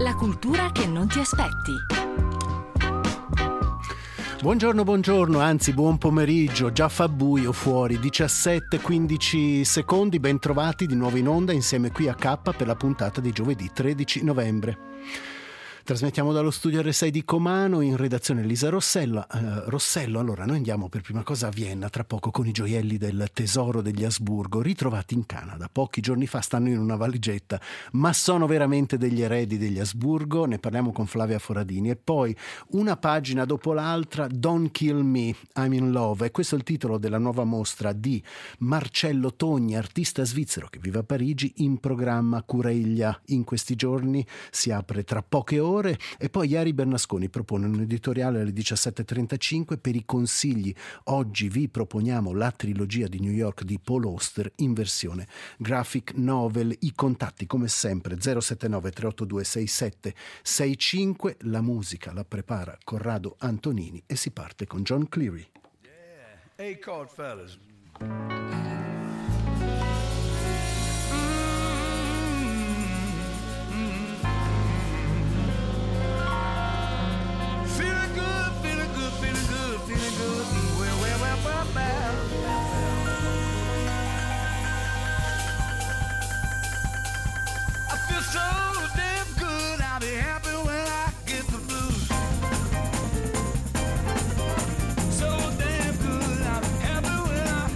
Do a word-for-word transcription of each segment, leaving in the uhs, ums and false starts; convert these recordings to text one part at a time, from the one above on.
La cultura che non ti aspetti. Buongiorno, buongiorno, anzi buon pomeriggio, già fa buio fuori, diciassette quindici secondi, ben trovati di nuovo in onda insieme qui a K per la puntata di giovedì tredici novembre. Trasmettiamo dallo studio R sei di Comano, in redazione Lisa Rossella. Eh, Rossello, allora noi andiamo per prima cosa a Vienna, tra poco con i gioielli del tesoro degli Asburgo, ritrovati in Canada. Pochi giorni fa stanno in una valigetta, ma sono veramente degli eredi degli Asburgo, ne parliamo con Flavia Foradini. E poi, una pagina dopo l'altra, Don't Kill Me, I'm in Love. E questo è il titolo della nuova mostra di Marcello Togni, artista svizzero che vive a Parigi, in programma a Cureglia. In questi giorni si apre tra poche ore. E poi Iari Bernasconi propone un editoriale alle diciassette e trentacinque per i consigli. Oggi vi proponiamo la trilogia di New York di Paul Auster in versione graphic novel. I contatti come sempre zero sette nove tre otto due sei sette sei cinque. La musica la prepara Corrado Antonini e si parte con John Cleary. Yeah. A chord fellas. So damn good, I'll be happy when I get the blues. So damn good, I'll be happy when I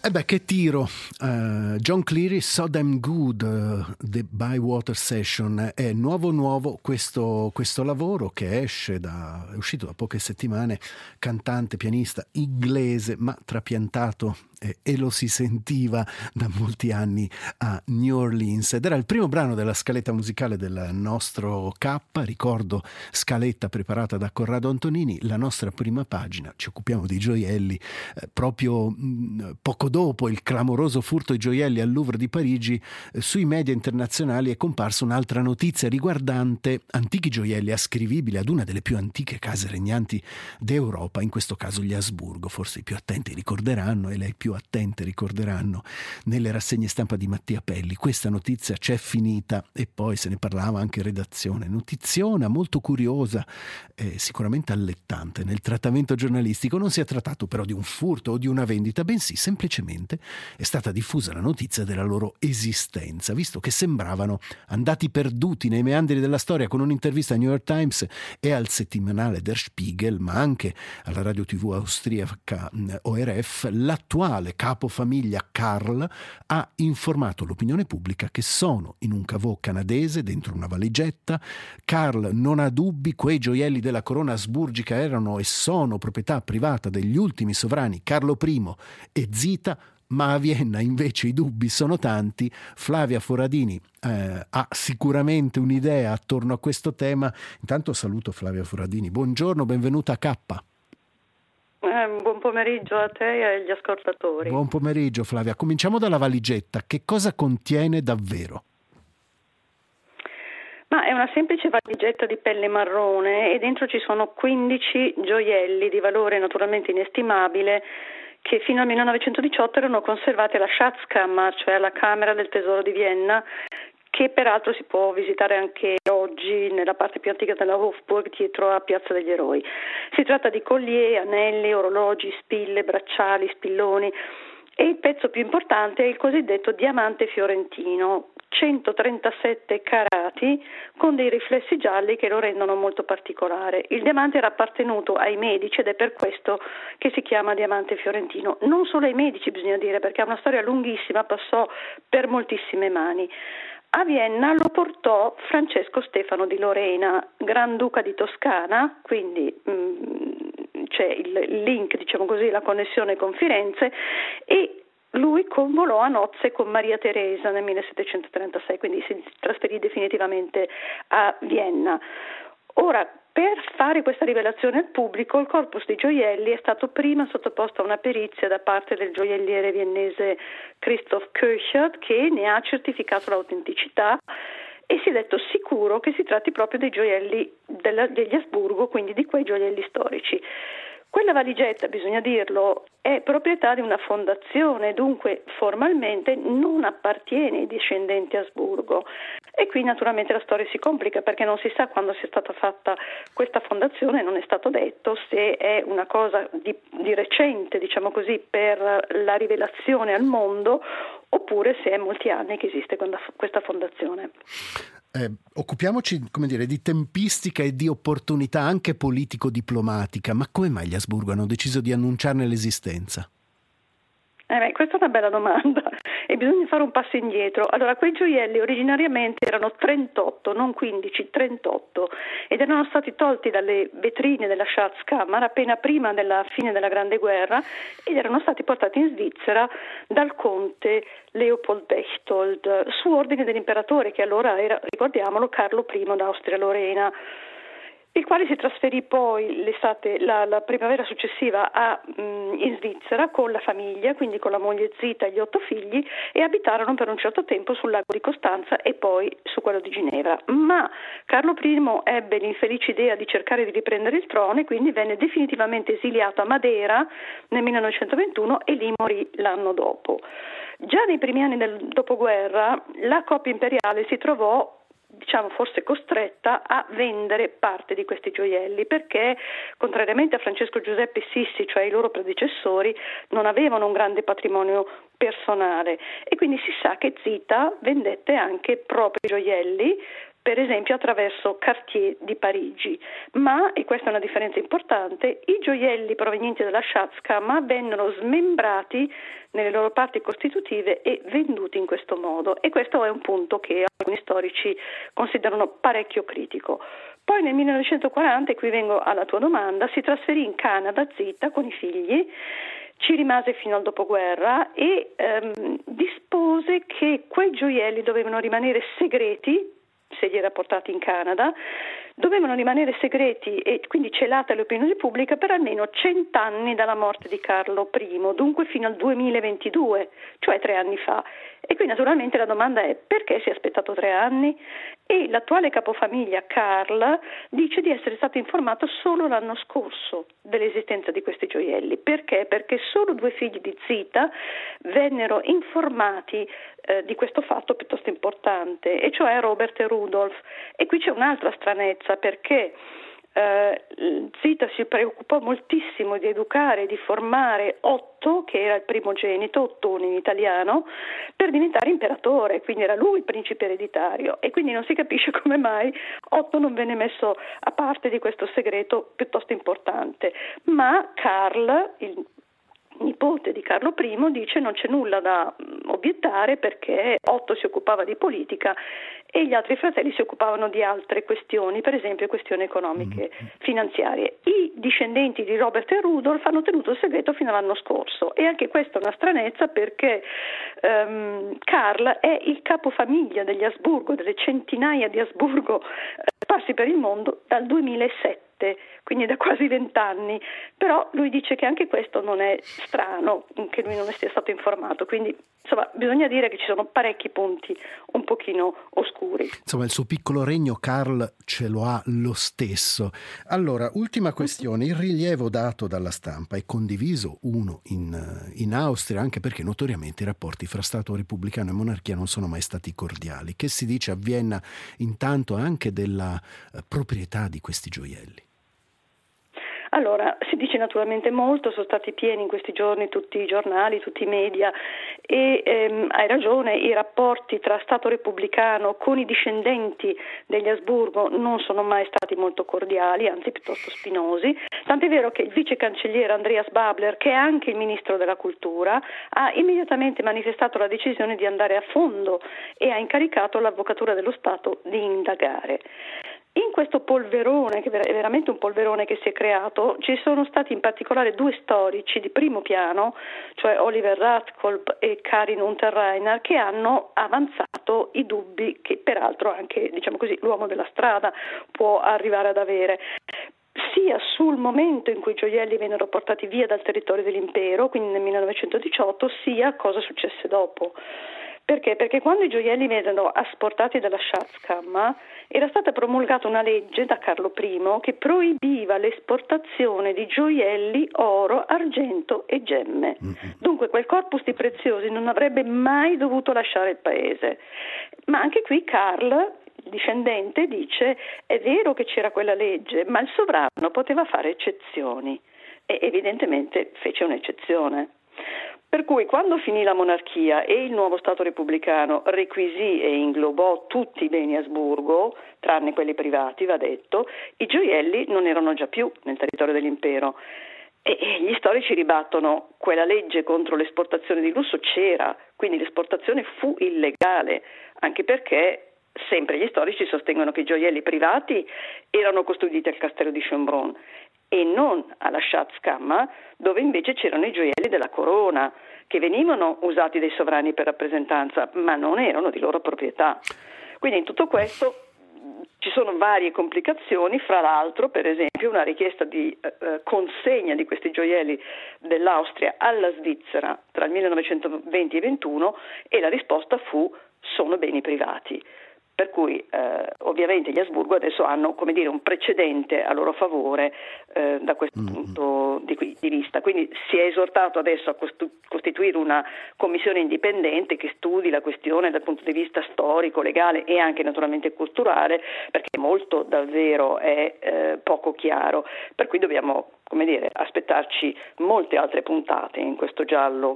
E beh, che tiro. Uh, John Cleary, So Damn Good, uh, The Bywater Session. È nuovo nuovo questo, questo lavoro che esce da, è uscito da poche settimane, cantante, pianista inglese, ma trapiantato e, e lo si sentiva da molti anni a New Orleans. Ed era il primo brano della scaletta musicale del nostro K, ricordo scaletta preparata da Corrado Antonini, la nostra prima pagina. Ci occupiamo di gioielli eh, proprio mh, poco dopo il clamoroso furto ai gioielli al Louvre di Parigi. Eh, sui media internazionali è comparsa un'altra notizia riguardante antichi gioielli ascrivibili ad una delle più antiche case regnanti d'Europa, in questo caso gli Asburgo. Forse i più attenti ricorderanno, e lei più attente ricorderanno, nelle rassegne stampa di Mattia Pelli. Questa notizia c'è finita e poi se ne parlava anche in redazione. Notiziona molto curiosa e sicuramente allettante nel trattamento giornalistico. Non si è trattato però di un furto o di una vendita, bensì semplicemente è stata diffusa la notizia della loro esistenza, visto che sembravano andati perduti nei meandri della storia. Con un'intervista al New York Times e al settimanale Der Spiegel, ma anche alla radio tivù austriaca O R F, l'attuale capofamiglia Karl ha informato l'opinione pubblica che sono in un caveau canadese dentro una valigetta. Karl non ha dubbi, quei gioielli della corona asburgica erano e sono proprietà privata degli ultimi sovrani Carlo I e Zita, ma a Vienna invece i dubbi sono tanti. Flavia Foradini eh, ha sicuramente un'idea attorno a questo tema. Intanto saluto Flavia Foradini, buongiorno, benvenuta a K. Eh, buon pomeriggio a te e agli ascoltatori. Buon pomeriggio Flavia, cominciamo dalla valigetta. Che cosa contiene davvero? Ma è una semplice valigetta di pelle marrone e dentro ci sono quindici gioielli di valore naturalmente inestimabile che fino al millenovecentodiciotto erano conservati alla Schatzkammer, cioè alla Camera del Tesoro di Vienna, che peraltro si può visitare anche oggi nella parte più antica della Hofburg, dietro a Piazza degli Eroi. Si tratta di collier, anelli, orologi, spille, bracciali, spilloni, e il pezzo più importante è il cosiddetto diamante fiorentino, centotrentasette carati con dei riflessi gialli che lo rendono molto particolare. Il diamante era appartenuto ai Medici ed è per questo che si chiama diamante fiorentino. Non solo ai Medici, bisogna dire, perché ha una storia lunghissima, passò per moltissime mani. A Vienna lo portò Francesco Stefano di Lorena, Granduca di Toscana, quindi mh, c'è il link, diciamo così, la connessione con Firenze, e lui convolò a nozze con Maria Teresa nel millesettecentotrentasei, quindi si trasferì definitivamente a Vienna. Ora, per fare questa rivelazione al pubblico, il corpus di gioielli è stato prima sottoposto a una perizia da parte del gioielliere viennese Christoph Köcher, che ne ha certificato l'autenticità e si è detto sicuro che si tratti proprio dei gioielli della, degli Asburgo, quindi di quei gioielli storici. Quella valigetta, bisogna dirlo, è proprietà di una fondazione, dunque formalmente non appartiene ai discendenti Asburgo. E qui naturalmente la storia si complica perché non si sa quando sia stata fatta questa fondazione, non è stato detto se è una cosa di, di recente, diciamo così, per la rivelazione al mondo, oppure se è molti anni che esiste questa fondazione. Eh, occupiamoci, come dire, di tempistica e di opportunità anche politico-diplomatica, ma come mai gli Asburgo hanno deciso di annunciarne l'esistenza? Eh beh, questa è una bella domanda e bisogna fare un passo indietro. Allora, quei gioielli originariamente erano trentotto, non quindici, trentotto, ed erano stati tolti dalle vetrine della Schatzkammer appena prima della fine della Grande Guerra ed erano stati portati in Svizzera dal conte Leopold Bechtold su ordine dell'imperatore, che allora era, ricordiamolo, Carlo I d'Austria-Lorena, il quale si trasferì poi l'estate, la, la primavera successiva a, mh, in Svizzera con la famiglia, quindi con la moglie Zita e gli otto figli, e abitarono per un certo tempo sul lago di Costanza e poi su quello di Ginevra. Ma Carlo I ebbe l'infelice idea di cercare di riprendere il trono e quindi venne definitivamente esiliato a Madeira nel millenovecentoventuno e lì morì l'anno dopo. Già nei primi anni del dopoguerra la coppia imperiale si trovò, diciamo forse costretta a vendere parte di questi gioielli perché, contrariamente a Francesco Giuseppe Sissi, cioè i loro predecessori, non avevano un grande patrimonio personale e quindi si sa che Zita vendette anche propri gioielli per esempio attraverso Cartier di Parigi, ma, e questa è una differenza importante, i gioielli provenienti dalla Schatzkammer vennero smembrati nelle loro parti costitutive e venduti in questo modo, e questo è un punto che alcuni storici considerano parecchio critico. Poi nel millenovecentoquaranta, e qui vengo alla tua domanda, si trasferì in Canada Zita con i figli, ci rimase fino al dopoguerra e ehm, dispose che quei gioielli dovevano rimanere segreti, se li era portati in Canada, dovevano rimanere segreti e quindi celati all'opinione pubblica per almeno cent'anni dalla morte di Carlo primo, dunque fino al duemilaventidue, cioè tre anni fa. E qui naturalmente la domanda è: perché si è aspettato tre anni? E l'attuale capofamiglia Carl dice di essere stato informato solo l'anno scorso dell'esistenza di questi gioielli. Perché? Perché solo due figli di Zita vennero informati eh, di questo fatto piuttosto importante, e cioè Robert e Rudolf. E qui c'è un'altra stranezza, perché eh, Zita si preoccupò moltissimo di educare e di formare Otto, che era il primogenito, Ottone in italiano, per diventare imperatore, quindi era lui il principe ereditario, e quindi non si capisce come mai Otto non venne messo a parte di questo segreto piuttosto importante. Ma Carl, il nipote di Carlo primo, dice non c'è nulla da obiettare perché Otto si occupava di politica e gli altri fratelli si occupavano di altre questioni, per esempio questioni economiche, finanziarie. I discendenti di Robert e Rudolf hanno tenuto il segreto fino all'anno scorso, e anche questa è una stranezza, perché um, Carl è il capofamiglia degli Asburgo, delle centinaia di Asburgo eh, sparsi per il mondo dal duemilasette, quindi da quasi vent'anni, però lui dice che anche questo non è strano, che lui non sia stato informato, quindi insomma bisogna dire che ci sono parecchi punti un pochino oscuri. Insomma il suo piccolo regno Carl ce lo ha lo stesso. Allora, ultima questione: il rilievo dato dalla stampa è condiviso, uno in, in Austria, anche perché notoriamente i rapporti fra Stato repubblicano e monarchia non sono mai stati cordiali. Che si dice a Vienna intanto anche della eh, proprietà di questi gioielli? Allora, si dice naturalmente molto, sono stati pieni in questi giorni tutti i giornali, tutti i media, e ehm, hai ragione, i rapporti tra Stato repubblicano con i discendenti degli Asburgo non sono mai stati molto cordiali, anzi piuttosto spinosi, tant'è vero che il vice cancelliere Andreas Babler, che è anche il ministro della cultura, ha immediatamente manifestato la decisione di andare a fondo e ha incaricato l'Avvocatura dello Stato di indagare. In questo polverone, che è veramente un polverone che si è creato, ci sono stati in particolare due storici di primo piano, cioè Oliver Radkolb e Karin Unterreiner, che hanno avanzato i dubbi che peraltro anche, diciamo così, l'uomo della strada può arrivare ad avere, sia sul momento in cui i gioielli vennero portati via dal territorio dell'impero, quindi nel millenovecentodiciotto, sia cosa successe dopo. Perché? Perché quando i gioielli vennero asportati dalla Schatzkammer era stata promulgata una legge da Carlo primo che proibiva l'esportazione di gioielli, oro, argento e gemme. Mm-hmm. Dunque quel corpus di preziosi non avrebbe mai dovuto lasciare il paese. Ma anche qui Carl, il discendente, dice: è vero che c'era quella legge, ma il sovrano poteva fare eccezioni, e evidentemente fece un'eccezione. Per cui quando finì la monarchia e il nuovo Stato repubblicano requisì e inglobò tutti i beni Asburgo, tranne quelli privati, va detto, i gioielli non erano già più nel territorio dell'impero. E gli storici ribattono: quella legge contro l'esportazione di lusso c'era, quindi l'esportazione fu illegale, anche perché sempre gli storici sostengono che i gioielli privati erano custoditi al castello di Schönbrunn e non alla Schatzkammer, dove invece c'erano i gioielli della corona, che venivano usati dai sovrani per rappresentanza, ma non erano di loro proprietà. Quindi in tutto questo ci sono varie complicazioni, fra l'altro per esempio una richiesta di eh, consegna di questi gioielli dell'Austria alla Svizzera tra il millenovecentoventi e ventuno, e la risposta fu: sono beni privati. Per cui eh, ovviamente gli Asburgo adesso hanno, come dire, un precedente a loro favore eh, da questo mm-hmm. punto di, di vista. Quindi si è esortato adesso a costituire una commissione indipendente che studi la questione dal punto di vista storico, legale e anche naturalmente culturale, perché molto davvero è eh, poco chiaro. Per cui dobbiamo, come dire, aspettarci molte altre puntate in questo giallo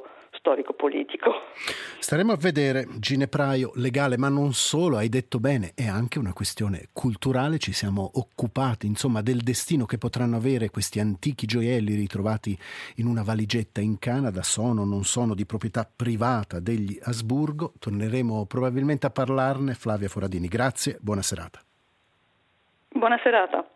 storico-politico. Staremo a vedere. Ginepraio, legale, ma non solo, hai detto bene, è anche una questione culturale. Ci siamo occupati, insomma, del destino che potranno avere questi antichi gioielli ritrovati in una valigetta in Canada. Sono o non sono di proprietà privata degli Asburgo? Torneremo probabilmente a parlarne. Flavia Foradini, grazie, buona serata. Buona serata.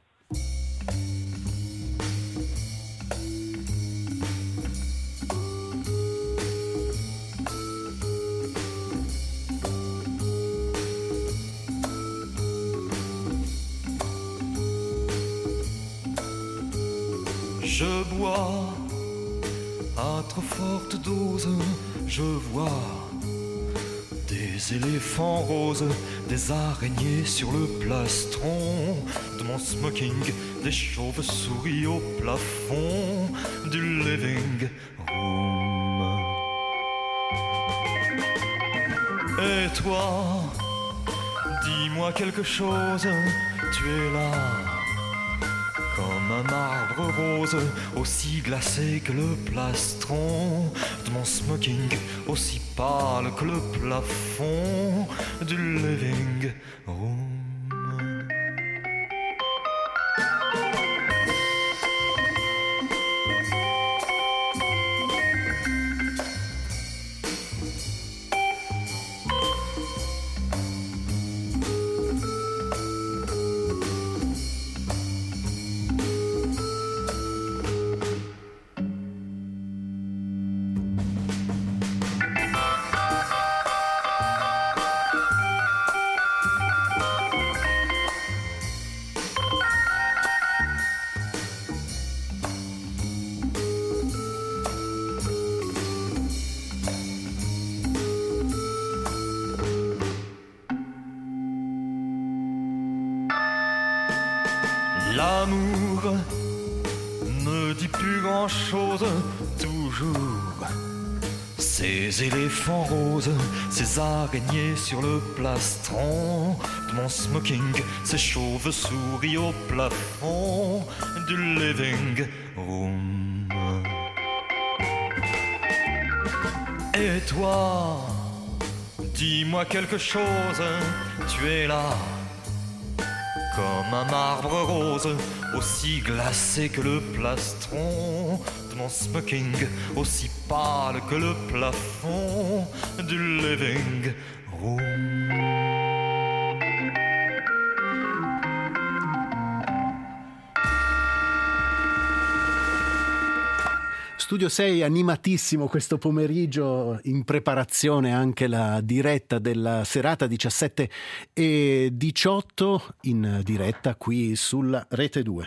Je bois à trop forte dose, je vois des éléphants roses, des araignées sur le plastron de mon smoking, des chauves-souris au plafond du living room. Et toi, dis-moi quelque chose, tu es là comme un marbre rose, aussi glacé que le plastron de mon smoking, aussi pâle que le plafond du living room. L'amour ne dit plus grand-chose, toujours. Ces éléphants roses, ces araignées sur le plastron de mon smoking, ces chauves-souris au plafond du living room. Et toi, dis-moi quelque chose, tu es là comme un marbre rose, aussi glacé que le plastron de mon smoking, aussi pâle que le plafond du living room. Studio sei animatissimo questo pomeriggio, in preparazione anche la diretta della serata diciassette e diciotto, in diretta qui sulla Rete due.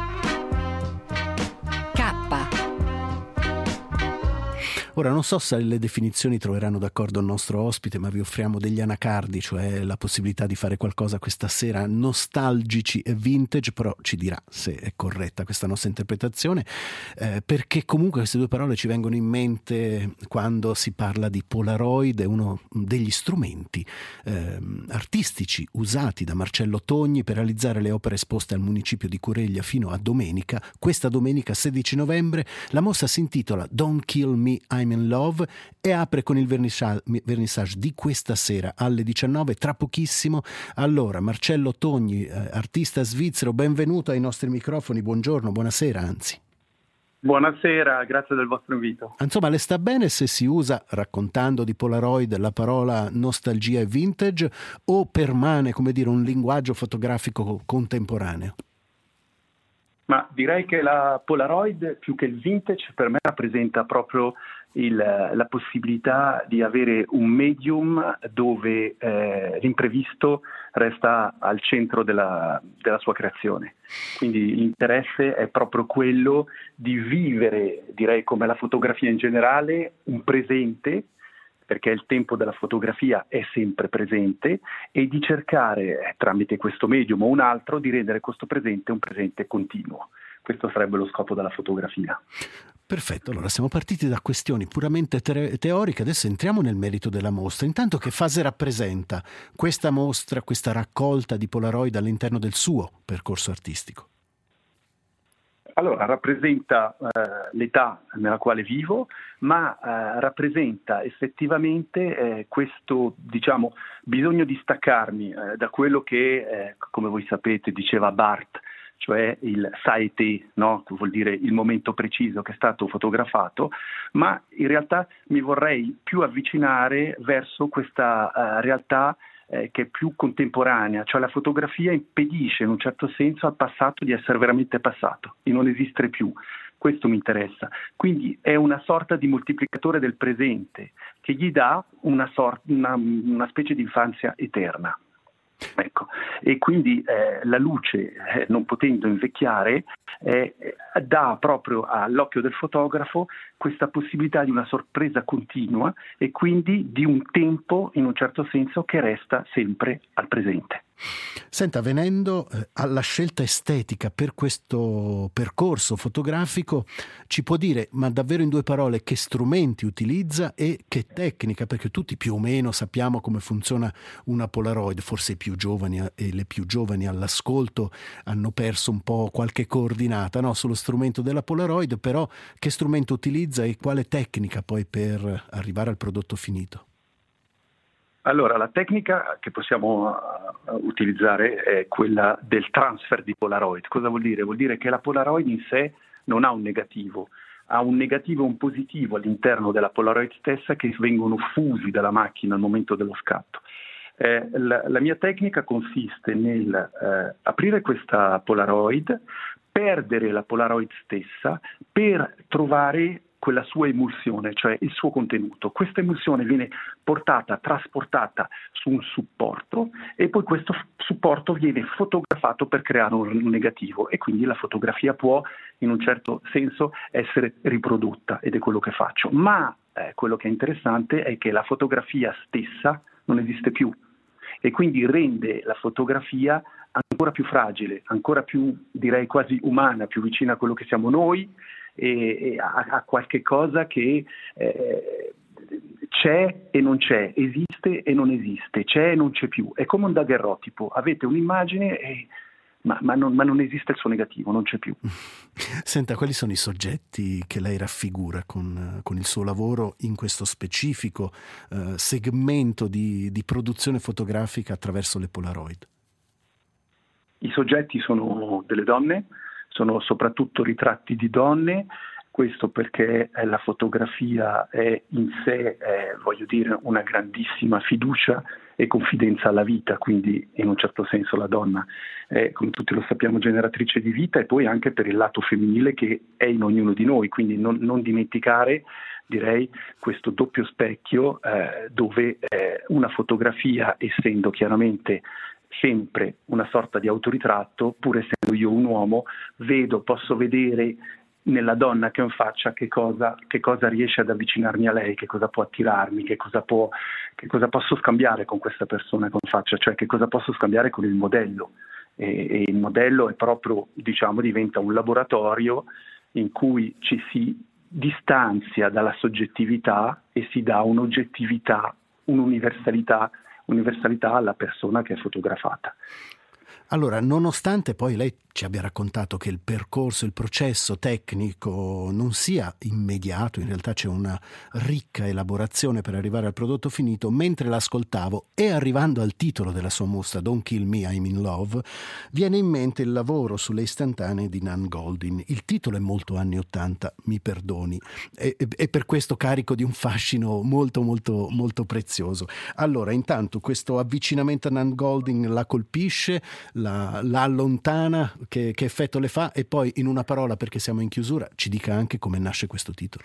Ora non so se le definizioni troveranno d'accordo il nostro ospite, ma vi offriamo degli anacardi, cioè la possibilità di fare qualcosa questa sera nostalgici e vintage, però ci dirà se è corretta questa nostra interpretazione, eh, perché comunque queste due parole ci vengono in mente quando si parla di Polaroid. È uno degli strumenti eh, artistici usati da Marcello Togni per realizzare le opere esposte al municipio di Cureglia fino a domenica. Questa domenica sedici novembre la mostra si intitola Don't Kill Me, I'm in Love e apre con il vernissage, vernissage di questa sera alle diciannove, tra pochissimo. Allora, Marcello Togni, eh, artista svizzero, benvenuto ai nostri microfoni, buongiorno, buonasera anzi. Buonasera, grazie del vostro invito. Insomma, le sta bene se si usa, raccontando di Polaroid, la parola nostalgia e vintage, o permane, come dire, un linguaggio fotografico contemporaneo? Ma direi che la Polaroid, più che il vintage, per me rappresenta proprio il, la possibilità di avere un medium dove eh, l'imprevisto resta al centro della, della sua creazione. Quindi l'interesse è proprio quello di vivere, direi come la fotografia in generale, un presente, perché il tempo della fotografia è sempre presente, e di cercare, tramite questo medium o un altro, di rendere questo presente un presente continuo. Questo sarebbe lo scopo della fotografia. Perfetto, allora siamo partiti da questioni puramente te- teoriche, adesso entriamo nel merito della mostra. Intanto, che fase rappresenta questa mostra, questa raccolta di Polaroid all'interno del suo percorso artistico? Allora, rappresenta eh, l'età nella quale vivo, ma eh, rappresenta effettivamente eh, questo, diciamo, bisogno di staccarmi eh, da quello che, eh, come voi sapete, diceva Barthes, cioè il saete, no? Che vuol dire il momento preciso che è stato fotografato, ma in realtà mi vorrei più avvicinare verso questa uh, realtà eh, che è più contemporanea, cioè la fotografia impedisce in un certo senso al passato di essere veramente passato, di non esistere più. Questo mi interessa. Quindi è una sorta di moltiplicatore del presente che gli dà una, sort- una, una specie di infanzia eterna. Ecco, e quindi eh, la luce, eh, non potendo invecchiare, eh, dà proprio all'occhio del fotografo questa possibilità di una sorpresa continua e quindi di un tempo, in un certo senso, che resta sempre al presente. Senta, venendo eh, alla scelta estetica per questo percorso fotografico, ci può dire, ma davvero in due parole, che strumenti utilizza e che tecnica? Perché tutti più o meno sappiamo come funziona una Polaroid, forse i più giovani e le più giovani all'ascolto hanno perso un po' qualche coordinata, no, sullo strumento della Polaroid, però che strumento utilizza e quale tecnica poi per arrivare al prodotto finito? Allora, la tecnica che possiamo uh, utilizzare è quella del transfer di Polaroid. Cosa vuol dire? Vuol dire che la Polaroid in sé non ha un negativo, ha un negativo e un positivo all'interno della Polaroid stessa che vengono fusi dalla macchina al momento dello scatto. Eh, la, la mia tecnica consiste nel eh, aprire questa Polaroid, perdere la Polaroid stessa per trovare quella sua emulsione, cioè il suo contenuto. Questa emulsione viene portata, trasportata su un supporto e poi questo supporto viene fotografato per creare un negativo e quindi la fotografia può in un certo senso essere riprodotta ed è quello che faccio. Ma eh, quello che è interessante è che la fotografia stessa non esiste più e quindi rende la fotografia ancora più fragile, ancora più, direi quasi umana, più vicina a quello che siamo noi, e, e a, a qualche cosa che eh, c'è e non c'è, esiste e non esiste, c'è e non c'è più. È come un daguerrotipo, avete un'immagine e, ma, ma, non, ma non esiste il suo negativo, non c'è più. Senta, quali sono i soggetti che lei raffigura con, con il suo lavoro in questo specifico eh, segmento di, di produzione fotografica attraverso le Polaroid? I soggetti sono delle donne, sono soprattutto ritratti di donne, questo perché la fotografia è in sé, è, voglio dire, una grandissima fiducia e confidenza alla vita, quindi in un certo senso la donna è, come tutti lo sappiamo, generatrice di vita e poi anche per il lato femminile che è in ognuno di noi, quindi non, non dimenticare, direi, questo doppio specchio eh, dove eh, una fotografia, essendo chiaramente sempre una sorta di autoritratto, pur essendo io un uomo, vedo, posso vedere nella donna che ho in faccia che cosa, che cosa riesce ad avvicinarmi a lei, che cosa può attirarmi, che cosa può, che cosa posso scambiare con questa persona che ho in faccia, cioè che cosa posso scambiare con il modello. E, e il modello è proprio, diciamo, diventa un laboratorio in cui ci si distanzia dalla soggettività e si dà un'oggettività, un'universalità universalità alla persona che è fotografata. Allora, nonostante poi lei ci abbia raccontato che il percorso, il processo tecnico non sia immediato, in realtà c'è una ricca elaborazione per arrivare al prodotto finito, mentre l'ascoltavo e arrivando al titolo della sua mostra, Don't Kill Me, I'm in Love, viene in mente il lavoro sulle istantanee di Nan Goldin. Il titolo è molto anni ottanta, mi perdoni, e, e per questo carico di un fascino molto molto molto prezioso. Allora, intanto questo avvicinamento a Nan Goldin la colpisce, la, la allontana, che, che effetto le fa, e poi in una parola, perché siamo in chiusura, ci dica anche come nasce questo titolo.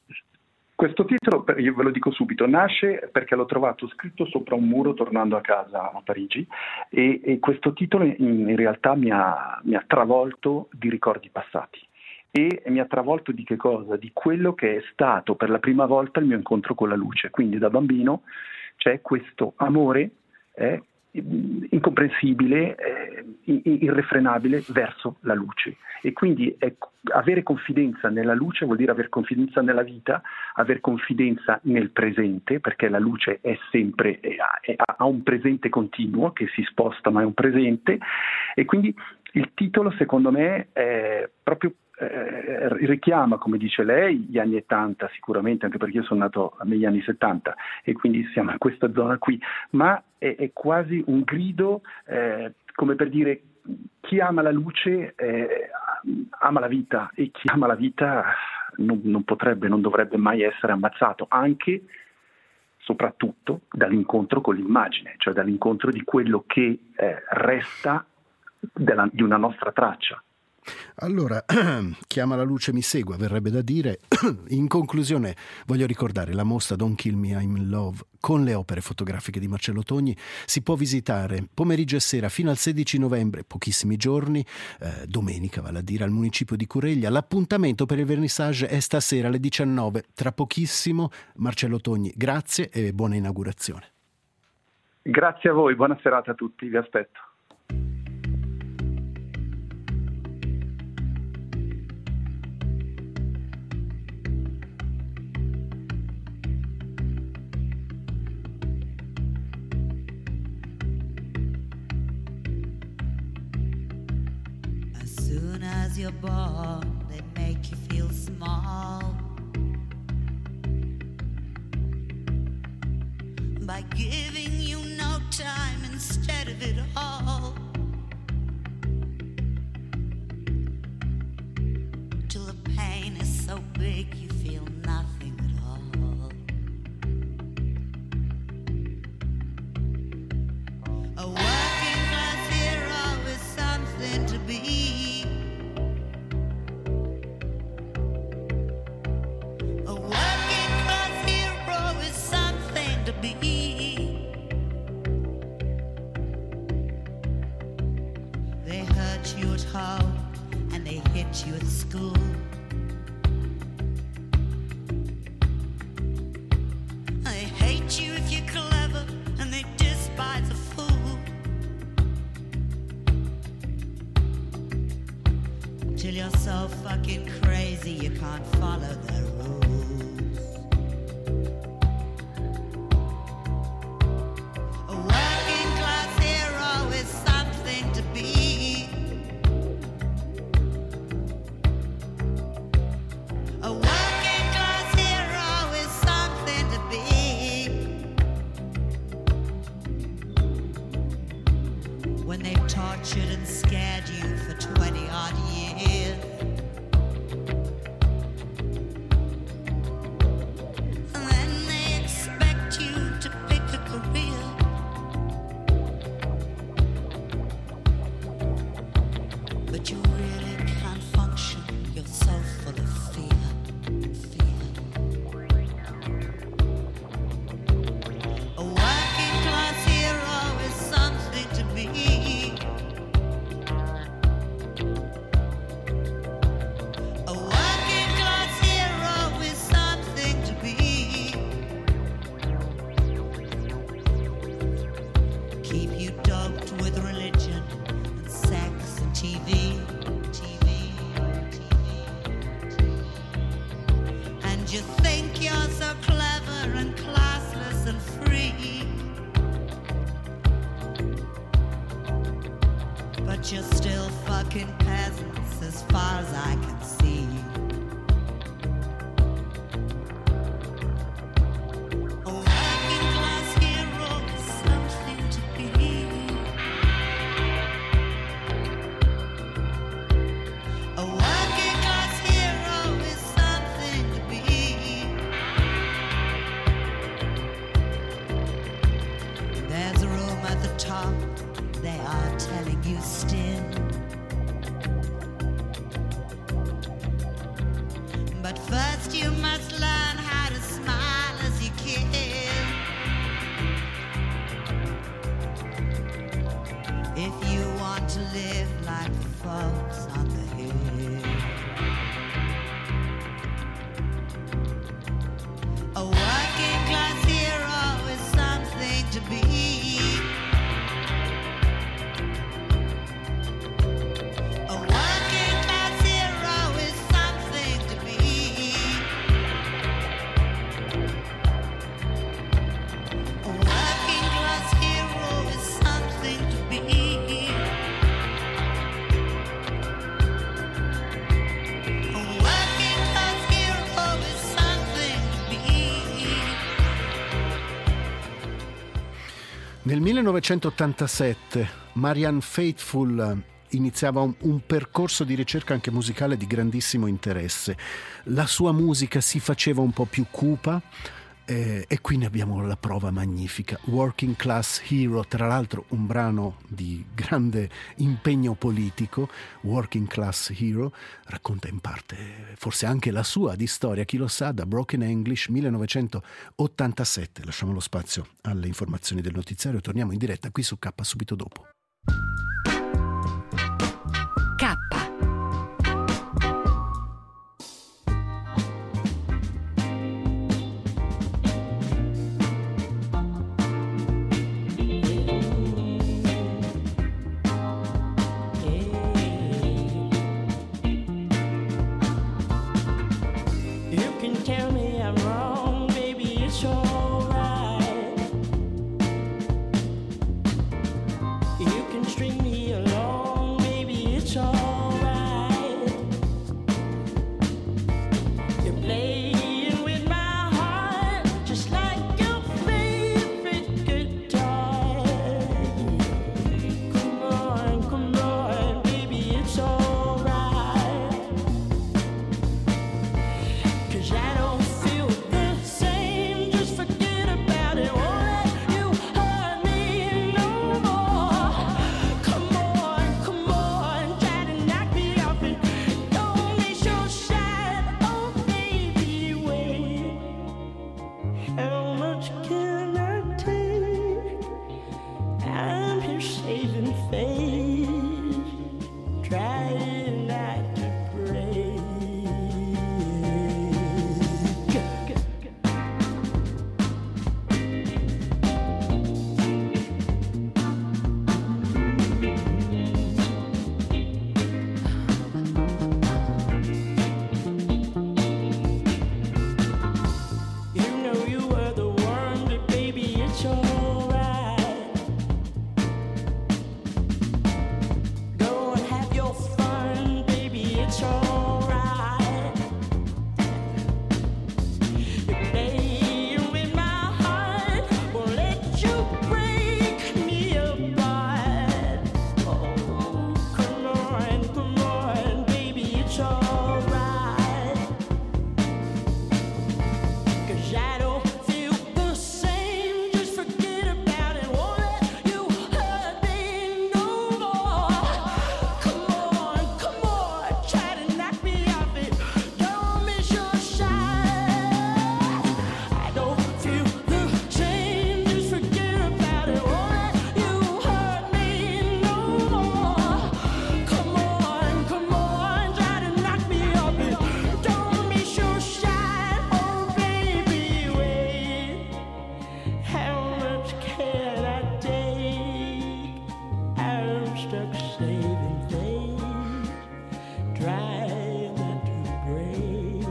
Questo titolo, io ve lo dico subito, nasce perché l'ho trovato scritto sopra un muro tornando a casa a Parigi e, e questo titolo in, in realtà mi ha, mi ha travolto di ricordi passati e mi ha travolto di che cosa? Di quello che è stato per la prima volta il mio incontro con la luce. Quindi da bambino c'è questo amore eh, incomprensibile, eh, irrefrenabile verso la luce e quindi eh, avere confidenza nella luce vuol dire avere confidenza nella vita, avere confidenza nel presente, perché la luce è sempre è, è, ha un presente continuo che si sposta ma è un presente, e quindi il titolo secondo me è proprio eh, richiama, come dice lei, gli anni ottanta sicuramente, anche perché io sono nato negli anni settanta e quindi siamo in questa zona qui, ma è, è quasi un grido, eh, come per dire, chi ama la luce eh, ama la vita, e chi ama la vita non, non potrebbe, non dovrebbe mai essere ammazzato, anche soprattutto dall'incontro con l'immagine, cioè dall'incontro di quello che eh, resta della, di una nostra traccia. Allora, chiama la luce mi segua, verrebbe da dire. In conclusione voglio ricordare la mostra Don't Kill Me, I'm in Love, con le opere fotografiche di Marcello Togni. Si può visitare pomeriggio e sera fino al sedici novembre, pochissimi giorni, eh, domenica vale a dire, al municipio di Cureglia. L'appuntamento per il vernissage è stasera alle diciannove, tra pochissimo. Marcello Togni, grazie e buona inaugurazione. Grazie a voi, buona serata a tutti, vi aspetto. As you're born, they make you feel small by giving you no time instead of it all, till the pain is so big you feel nothing at all. A working class hero is something to be. And they hit you at school. They hate you if you're clever, and they despise a fool. Till you're so fucking crazy you can't follow their rules. A working class hero is something to be. Tortured and scared you for twenty odd years, and then they expect you to pick a career. But you really can't function, you're so full of fear, fear. A working class hero is something to be. You're still fucking peasants as far as I can see. A working class hero is something to be. A working class hero is something to be. There's a room at the top, they are telling you still. But first you must learn how to smile as you kill. If you want to live like the folks on the hill. A working class hero is something to be. Nel millenovecentottantasette Marianne Faithfull iniziava un, un percorso di ricerca anche musicale di grandissimo interesse. La sua musica si faceva un po' più cupa, eh, e qui ne abbiamo la prova magnifica. Working Class Hero, tra l'altro un brano di grande impegno politico. Working Class Hero racconta in parte forse anche la sua di storia, chi lo sa, da Broken English, millenovecentottantasette. Lasciamo lo spazio alle informazioni del notiziario, torniamo in diretta qui su K subito dopo. K. You can tell me I'm wrong, baby, it's alright. You can string me along, baby, it's alright. You're playing with my heart, just like your favorite guitar. Come on, come on, baby, it's alright. 'Cause I don't feel the same, just forget about it, won't let you hurt me no more. Come on, come on, try to knock me off it, don't be so sad, oh baby, wait. How much can I take? I'm here saving face, trying not to break. You know you were the one, but baby, it's alright. Go and have your fun, baby, it's alright. You're playing with my heart, won't let you break me apart. Oh, come on, come on, baby, it's alright. 'Cause I don't feel the same, just forget about it, won't let you hurt me no more. Come on, come on, try to knock me off it, don't miss your shot. I don't feel the same, just forget about it, won't let you hurt me no more. Come on, come on, try to knock me off it, don't miss your shot, oh baby, wait. How much can I take? I'm stuck saving things, trying not to break.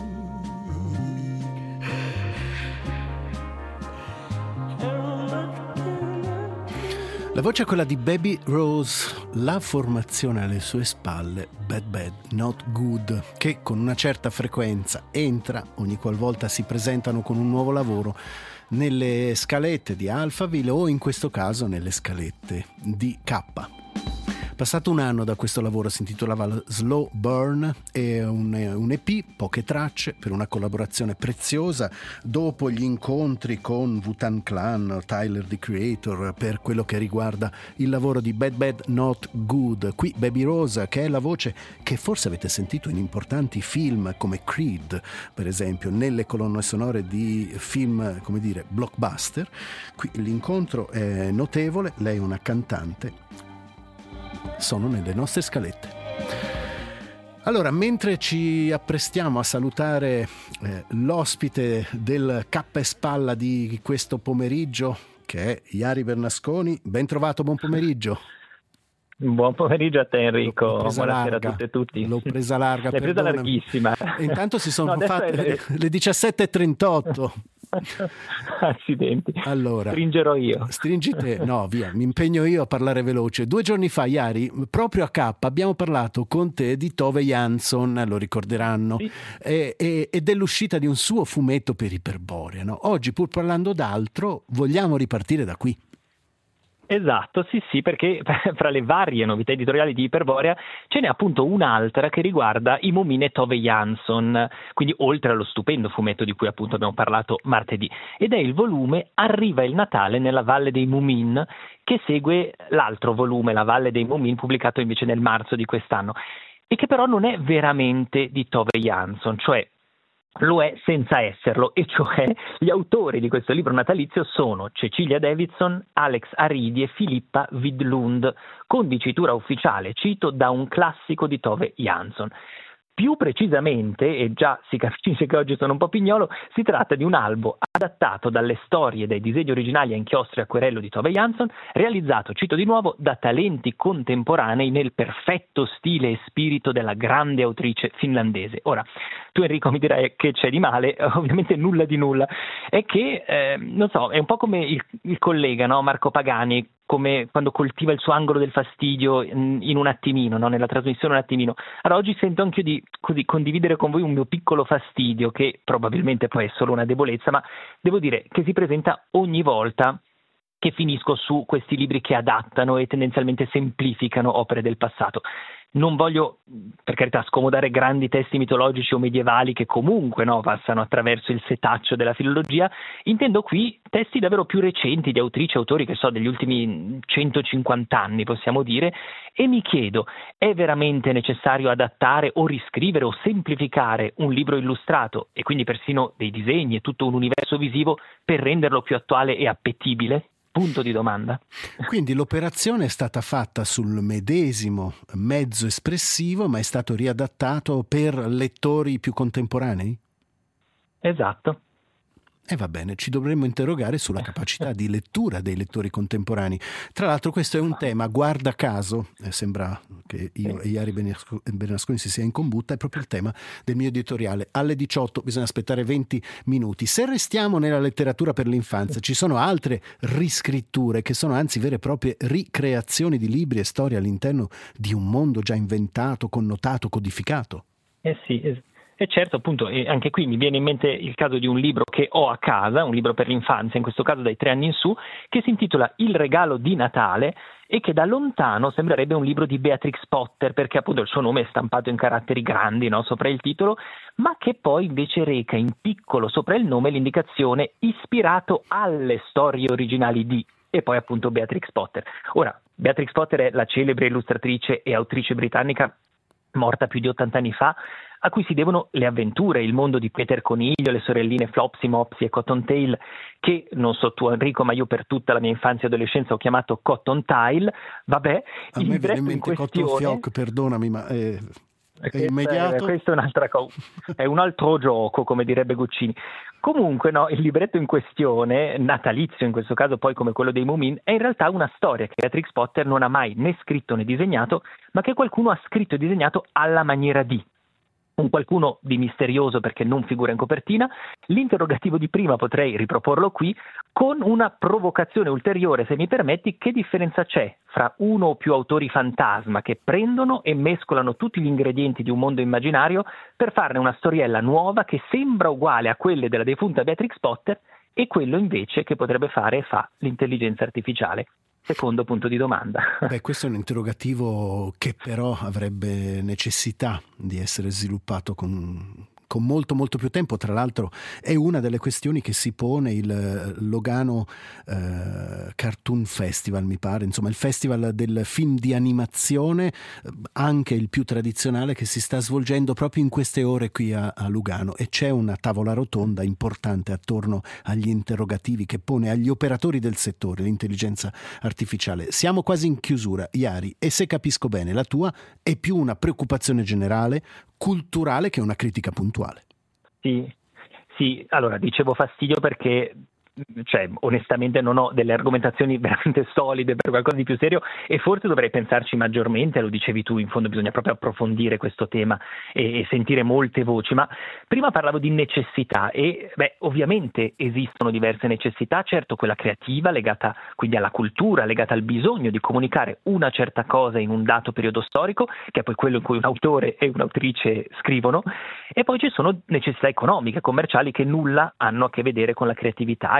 How much can I take? La voce è quella di Baby Rose, la formazione alle sue spalle, Bad Bad Not Good, che con una certa frequenza entra ogni qualvolta si presentano con un nuovo lavoro nelle scalette di Alphaville o in questo caso nelle scalette di K. Passato un anno da questo lavoro, si intitolava Slow Burn, è un, un E P, poche tracce, per una collaborazione preziosa dopo gli incontri con Wu-Tang Clan, Tyler the Creator, per quello che riguarda il lavoro di Bad Bad Not Good. Qui Baby Rose, che è la voce che forse avete sentito in importanti film come Creed, per esempio, nelle colonne sonore di film, come dire, blockbuster. Qui l'incontro è notevole, lei è una cantante, sono nelle nostre scalette. Allora, mentre ci apprestiamo a salutare eh, l'ospite del K e Spalla di questo pomeriggio, che è Jari Bernasconi, ben trovato, buon pomeriggio. Buon pomeriggio a te Enrico, buonasera larga. a tutte e tutti. L'ho presa larga, L'hai presa perdonami. larghissima. E intanto si sono No, fatte è... le diciassette e trentotto. Accidenti. Allora, stringerò io. Stringi te, no, via, mi impegno io a parlare veloce. Due giorni fa, Jari, proprio a K, abbiamo parlato con te di Tove Jansson, lo ricorderanno, Sì. e, e, e dell'uscita di un suo fumetto per Iperborea, no? Oggi, pur parlando d'altro, vogliamo ripartire da qui. Esatto, sì sì, perché fra le varie novità editoriali di Iperborea ce n'è appunto un'altra che riguarda i Moomin e Tove Jansson, quindi oltre allo stupendo fumetto di cui appunto abbiamo parlato martedì, ed è il volume Arriva il Natale nella Valle dei Moomin, che segue l'altro volume, La Valle dei Moomin, pubblicato invece nel marzo di quest'anno, e che però non è veramente di Tove Jansson, cioè lo è senza esserlo, e cioè gli autori di questo libro natalizio sono Cecilia Davidson, Alex Aridi e Filippa Widlund, con dicitura ufficiale, cito, da un classico di Tove Jansson. Più precisamente, e già si capisce che oggi sono un po' pignolo, si tratta di un albo adattato dalle storie e dai disegni originali a inchiostro e acquerello di Tove Jansson, realizzato, cito di nuovo, da talenti contemporanei nel perfetto stile e spirito della grande autrice finlandese. Ora, tu Enrico mi dirai che c'è di male, ovviamente nulla di nulla, è che, eh, non so, è un po' come il, il collega, no? Marco Pagani, come quando coltiva il suo angolo del fastidio in, in un attimino, no? Nella trasmissione un attimino. Allora oggi sento anche di così condividere con voi un mio piccolo fastidio, che probabilmente poi è solo una debolezza, ma devo dire che si presenta ogni volta che finisco su questi libri che adattano e tendenzialmente semplificano opere del passato. Non voglio, per carità, scomodare grandi testi mitologici o medievali che comunque, no, passano attraverso il setaccio della filologia. Intendo qui testi davvero più recenti di autrici e autori, che so, degli ultimi centocinquanta anni, possiamo dire, e mi chiedo, è veramente necessario adattare o riscrivere o semplificare un libro illustrato, e quindi persino dei disegni e tutto un universo visivo, per renderlo più attuale e appetibile? Punto di domanda. Quindi l'operazione è stata fatta sul medesimo mezzo espressivo, ma è stato riadattato per lettori più contemporanei? Esatto. E va bene, ci dovremmo interrogare sulla capacità di lettura dei lettori contemporanei. Tra l'altro questo è un tema, guarda caso, eh, sembra che io e Iari Bernasconi si sia in combutta, è proprio il tema del mio editoriale. Alle diciotto bisogna aspettare venti minuti. Se restiamo nella letteratura per l'infanzia, ci sono altre riscritture che sono anzi vere e proprie ricreazioni di libri e storie all'interno di un mondo già inventato, connotato, codificato. Eh sì, es- E certo, appunto, e anche qui mi viene in mente il caso di un libro che ho a casa, un libro per l'infanzia, in questo caso dai tre anni in su, che si intitola Il regalo di Natale, e che da lontano sembrerebbe un libro di Beatrix Potter, perché appunto il suo nome è stampato in caratteri grandi, no, sopra il titolo, ma che poi invece reca in piccolo sopra il nome l'indicazione ispirato alle storie originali di, e poi appunto Beatrix Potter. Ora, Beatrix Potter è la celebre illustratrice e autrice britannica morta più di ottanta anni fa, a cui si devono le avventure, il mondo di Peter Coniglio, le sorelline Flopsy, Mopsy e Cottontail, che non so tu Enrico, ma io per tutta la mia infanzia e adolescenza ho chiamato Cottontail. Vabbè, a me viene in mente Cotton Fioc, perdonami, ma è, è immediato. Questo è un'altra cosa, è un altro gioco, come direbbe Guccini. Comunque, no, il libretto in questione, natalizio in questo caso, poi come quello dei Moomin, è in realtà una storia che Beatrix Potter non ha mai né scritto né disegnato, ma che qualcuno ha scritto e disegnato alla maniera di. Un qualcuno di misterioso perché non figura in copertina. L'interrogativo di prima potrei riproporlo qui con una provocazione ulteriore, se mi permetti: che differenza c'è fra uno o più autori fantasma che prendono e mescolano tutti gli ingredienti di un mondo immaginario per farne una storiella nuova che sembra uguale a quelle della defunta Beatrix Potter, e quello invece che potrebbe fare e fa l'intelligenza artificiale? Secondo punto di domanda. Beh, questo è un interrogativo che però avrebbe necessità di essere sviluppato con, con molto molto più tempo. Tra l'altro è una delle questioni che si pone il Logano eh, Cartoon Festival, mi pare, insomma il festival del film di animazione, anche il più tradizionale, che si sta svolgendo proprio in queste ore qui a, a Lugano, e c'è una tavola rotonda importante attorno agli interrogativi che pone agli operatori del settore l'intelligenza artificiale. Siamo quasi in chiusura, Iari, e se capisco bene la tua è più una preoccupazione generale, culturale, che una critica puntuale. Sì, sì, allora dicevo fastidio perché, cioè, onestamente non ho delle argomentazioni veramente solide per qualcosa di più serio, e forse dovrei pensarci maggiormente. Lo dicevi tu, in fondo bisogna proprio approfondire questo tema e, e sentire molte voci, ma prima parlavo di necessità e beh, ovviamente esistono diverse necessità, certo quella creativa legata quindi alla cultura, legata al bisogno di comunicare una certa cosa in un dato periodo storico, che è poi quello in cui un autore e un'autrice scrivono, e poi ci sono necessità economiche, commerciali, che nulla hanno a che vedere con la creatività e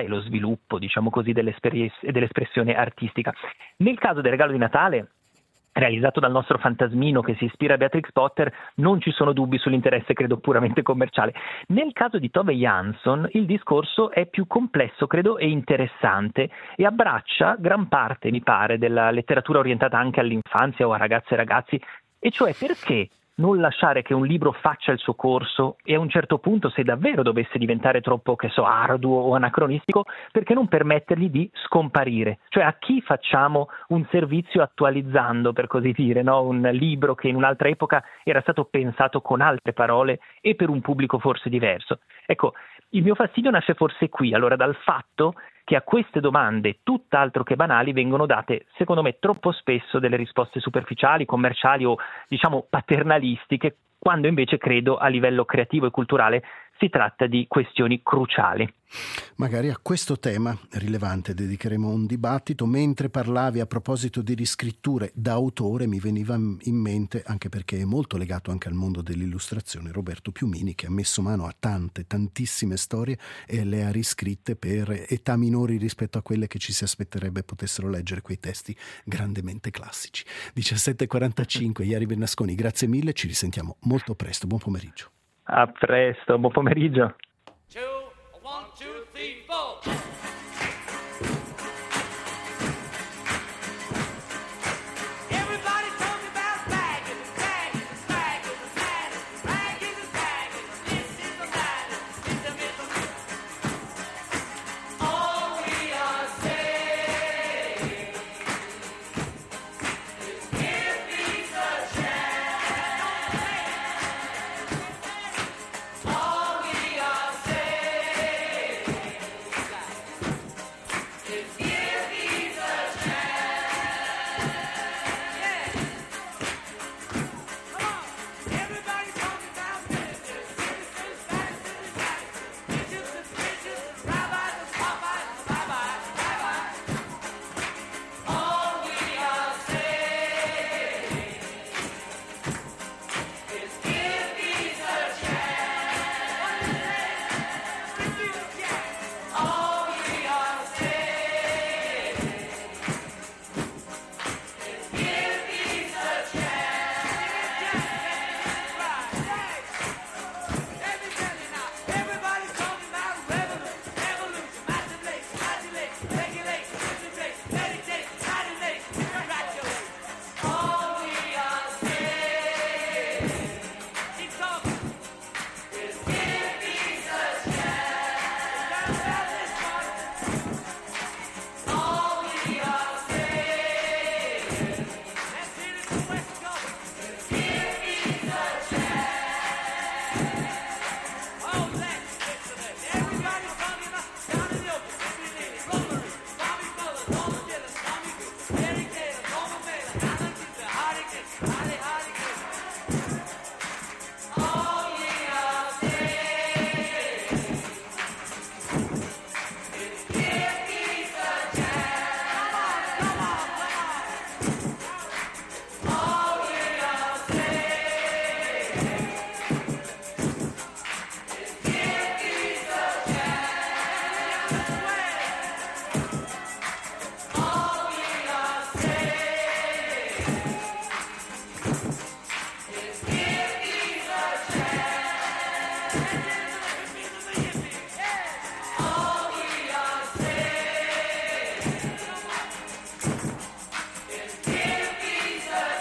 lo sviluppo, diciamo così, dell'espressione artistica. Nel caso del regalo di Natale, realizzato dal nostro fantasmino che si ispira a Beatrix Potter, non ci sono dubbi sull'interesse, credo, puramente commerciale. Nel caso di Tove Jansson il discorso è più complesso, credo, e interessante, e abbraccia gran parte, mi pare, della letteratura orientata anche all'infanzia o a ragazze e ragazzi, e cioè perché non lasciare che un libro faccia il suo corso e a un certo punto, se davvero dovesse diventare troppo, che so, arduo o anacronistico, perché non permettergli di scomparire? Cioè, a chi facciamo un servizio attualizzando, per così dire, no? Un libro che in un'altra epoca era stato pensato con altre parole e per un pubblico forse diverso? Ecco, il mio fastidio nasce forse qui, allora, dal fatto che a queste domande, tutt'altro che banali, vengono date, secondo me, troppo spesso delle risposte superficiali, commerciali o, diciamo, paternalistiche, quando invece credo a livello creativo e culturale si tratta di questioni cruciali. Magari a questo tema rilevante dedicheremo un dibattito. Mentre parlavi a proposito di riscritture da autore, mi veniva in mente, anche perché è molto legato anche al mondo dell'illustrazione, Roberto Piumini, che ha messo mano a tante, tantissime storie e le ha riscritte per età minori rispetto a quelle che ci si aspetterebbe potessero leggere quei testi grandemente classici. diciassette e quarantacinque, Iari Bernasconi, grazie mille, ci risentiamo molto presto, buon pomeriggio. A presto, buon pomeriggio. Two, one, two, three, four. Everybody talking about bagging, bagging, bagging, bagging, bagging, bagging. This is the matter, it's a middle. All we are saying is give peace a chance. All we are saying is give peace a chance. Yeah. Come on. Everybody talking about business. Citizens, citizens, citizens. Bitches and bitches. Rabbis and Popeyes. Bye-bye, bye-bye. All we are saying is give peace a chance. All we are saying is give peace a chance. Let me tell you now, everybody's talking about revolution, revolution, masturbation, modulation, regulation, integration, meditation, modulation, congratulations. All we are saying, keep talking, is give peace a chance. All we are saying, let's hear it from West Coast, is give peace a chance. Oh, let's listen to this. Everybody's talking about down in the open, Jimmy Lee, Rotary, Bobby Fuller, Norman Dillon, Tommy Goose, Eric Taylor, Norman Mailer, Alan Cooper, Hardy Gibson, Hardy Hardy Gibson. All we are saying is give peace a chance. Come on, come on, come on. All we are saying is give peace a chance. All we are saying is give peace a chance. All we are saying is give peace a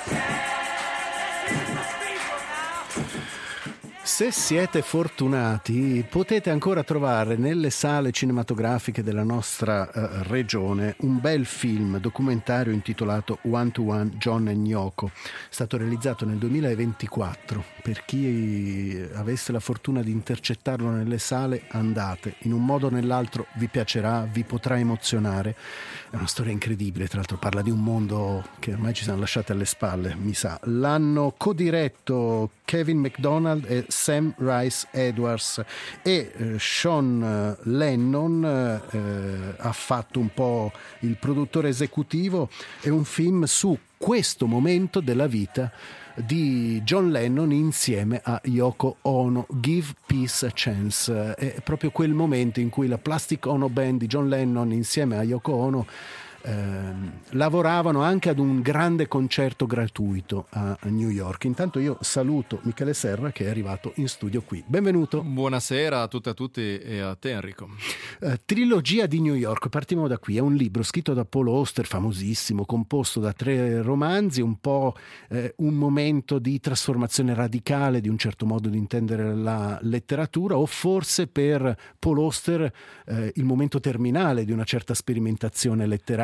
chance. Se siete fortunati potete ancora trovare nelle sale cinematografiche della nostra eh, regione un bel film documentario intitolato One to One John and Yoko, stato realizzato nel duemilaventiquattro. Per chi avesse la fortuna di intercettarlo nelle sale, andate, in un modo o nell'altro vi piacerà, vi potrà emozionare. È una storia incredibile, tra l'altro parla di un mondo che ormai ci siamo lasciati alle spalle, mi sa. L'hanno codiretto Kevin MacDonald e Sam Rice Edwards, e eh, Sean Lennon eh, ha fatto un po' il produttore esecutivo. È un film su questo momento della vita di John Lennon insieme a Yoko Ono. Give Peace a Chance è proprio quel momento in cui la Plastic Ono Band di John Lennon insieme a Yoko Ono Ehm, lavoravano anche ad un grande concerto gratuito a New York. Intanto io saluto Michele Serra, che è arrivato in studio qui. Benvenuto. Buonasera a tutte e a tutti, e a te Enrico. Eh, Trilogia di New York, partiamo da qui. È un libro scritto da Paul Auster, famosissimo, composto da tre romanzi, un po' eh, un momento di trasformazione radicale di un certo modo di intendere la letteratura, o forse per Paul Auster eh, il momento terminale di una certa sperimentazione letteraria.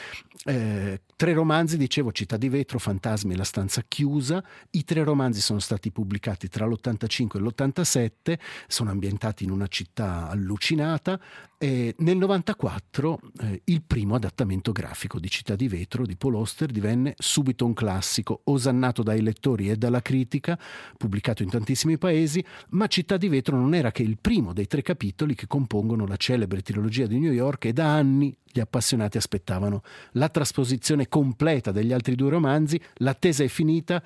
Eh, tre romanzi, dicevo, Città di vetro, Fantasmi e La stanza chiusa. I tre romanzi sono stati pubblicati tra l'ottantacinque e l'ottantasette, sono ambientati in una città allucinata, e nel novantaquattro eh, il primo adattamento grafico di Città di vetro di Paul Auster divenne subito un classico, osannato dai lettori e dalla critica, pubblicato in tantissimi paesi. Ma Città di vetro non era che il primo dei tre capitoli che compongono la celebre trilogia di New York, e da anni gli appassionati aspettavano la trasposizione completa degli altri due romanzi. L'attesa è finita,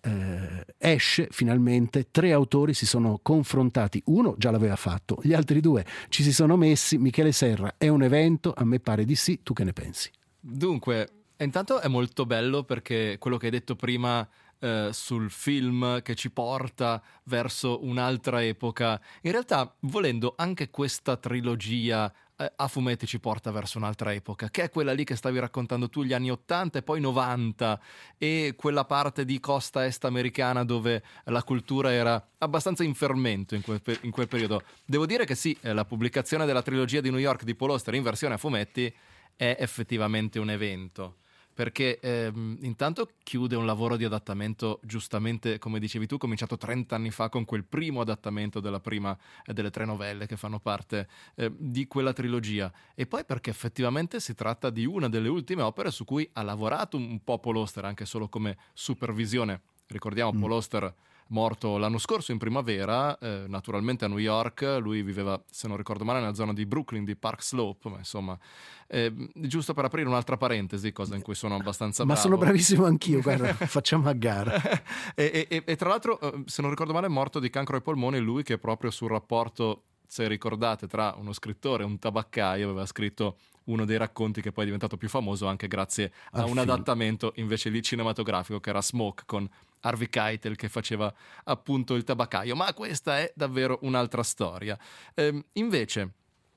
eh, esce finalmente, tre autori si sono confrontati, uno già l'aveva fatto, gli altri due ci si sono messi. Michele Serra, è un evento? A me pare di sì, tu che ne pensi? Dunque, intanto è molto bello perché quello che hai detto prima eh, sul film che ci porta verso un'altra epoca, in realtà volendo anche questa trilogia eh, a fumetti ci porta verso un'altra epoca, che è quella lì che stavi raccontando tu, gli anni ottanta e poi novanta, e quella parte di costa est americana dove la cultura era abbastanza in fermento in quel, in quel periodo. Devo dire che sì, la pubblicazione della trilogia di New York di Paul Auster in versione a fumetti è effettivamente un evento, perché ehm, intanto chiude un lavoro di adattamento, giustamente come dicevi tu, cominciato trenta anni fa con quel primo adattamento della prima eh, delle tre novelle che fanno parte eh, di quella trilogia, e poi perché effettivamente si tratta di una delle ultime opere su cui ha lavorato un po' Paul Auster, anche solo come supervisione. Ricordiamo mm. Paul Auster morto l'anno scorso in primavera, eh, naturalmente a New York. Lui viveva, se non ricordo male, nella zona di Brooklyn, di Park Slope, ma insomma, eh, giusto per aprire un'altra parentesi, cosa in cui sono abbastanza ma bravo. Ma sono bravissimo anch'io, guarda, facciamo a gara. e, e, e tra l'altro, se non ricordo male, è morto di cancro ai polmoni, lui che proprio sul rapporto, se ricordate, tra uno scrittore e un tabaccaio aveva scritto uno dei racconti che poi è diventato più famoso anche grazie a Al un film. adattamento invece lì cinematografico, che era Smoke, con Harvey Keitel che faceva appunto il tabaccaio. Ma questa è davvero un'altra storia. Ehm, invece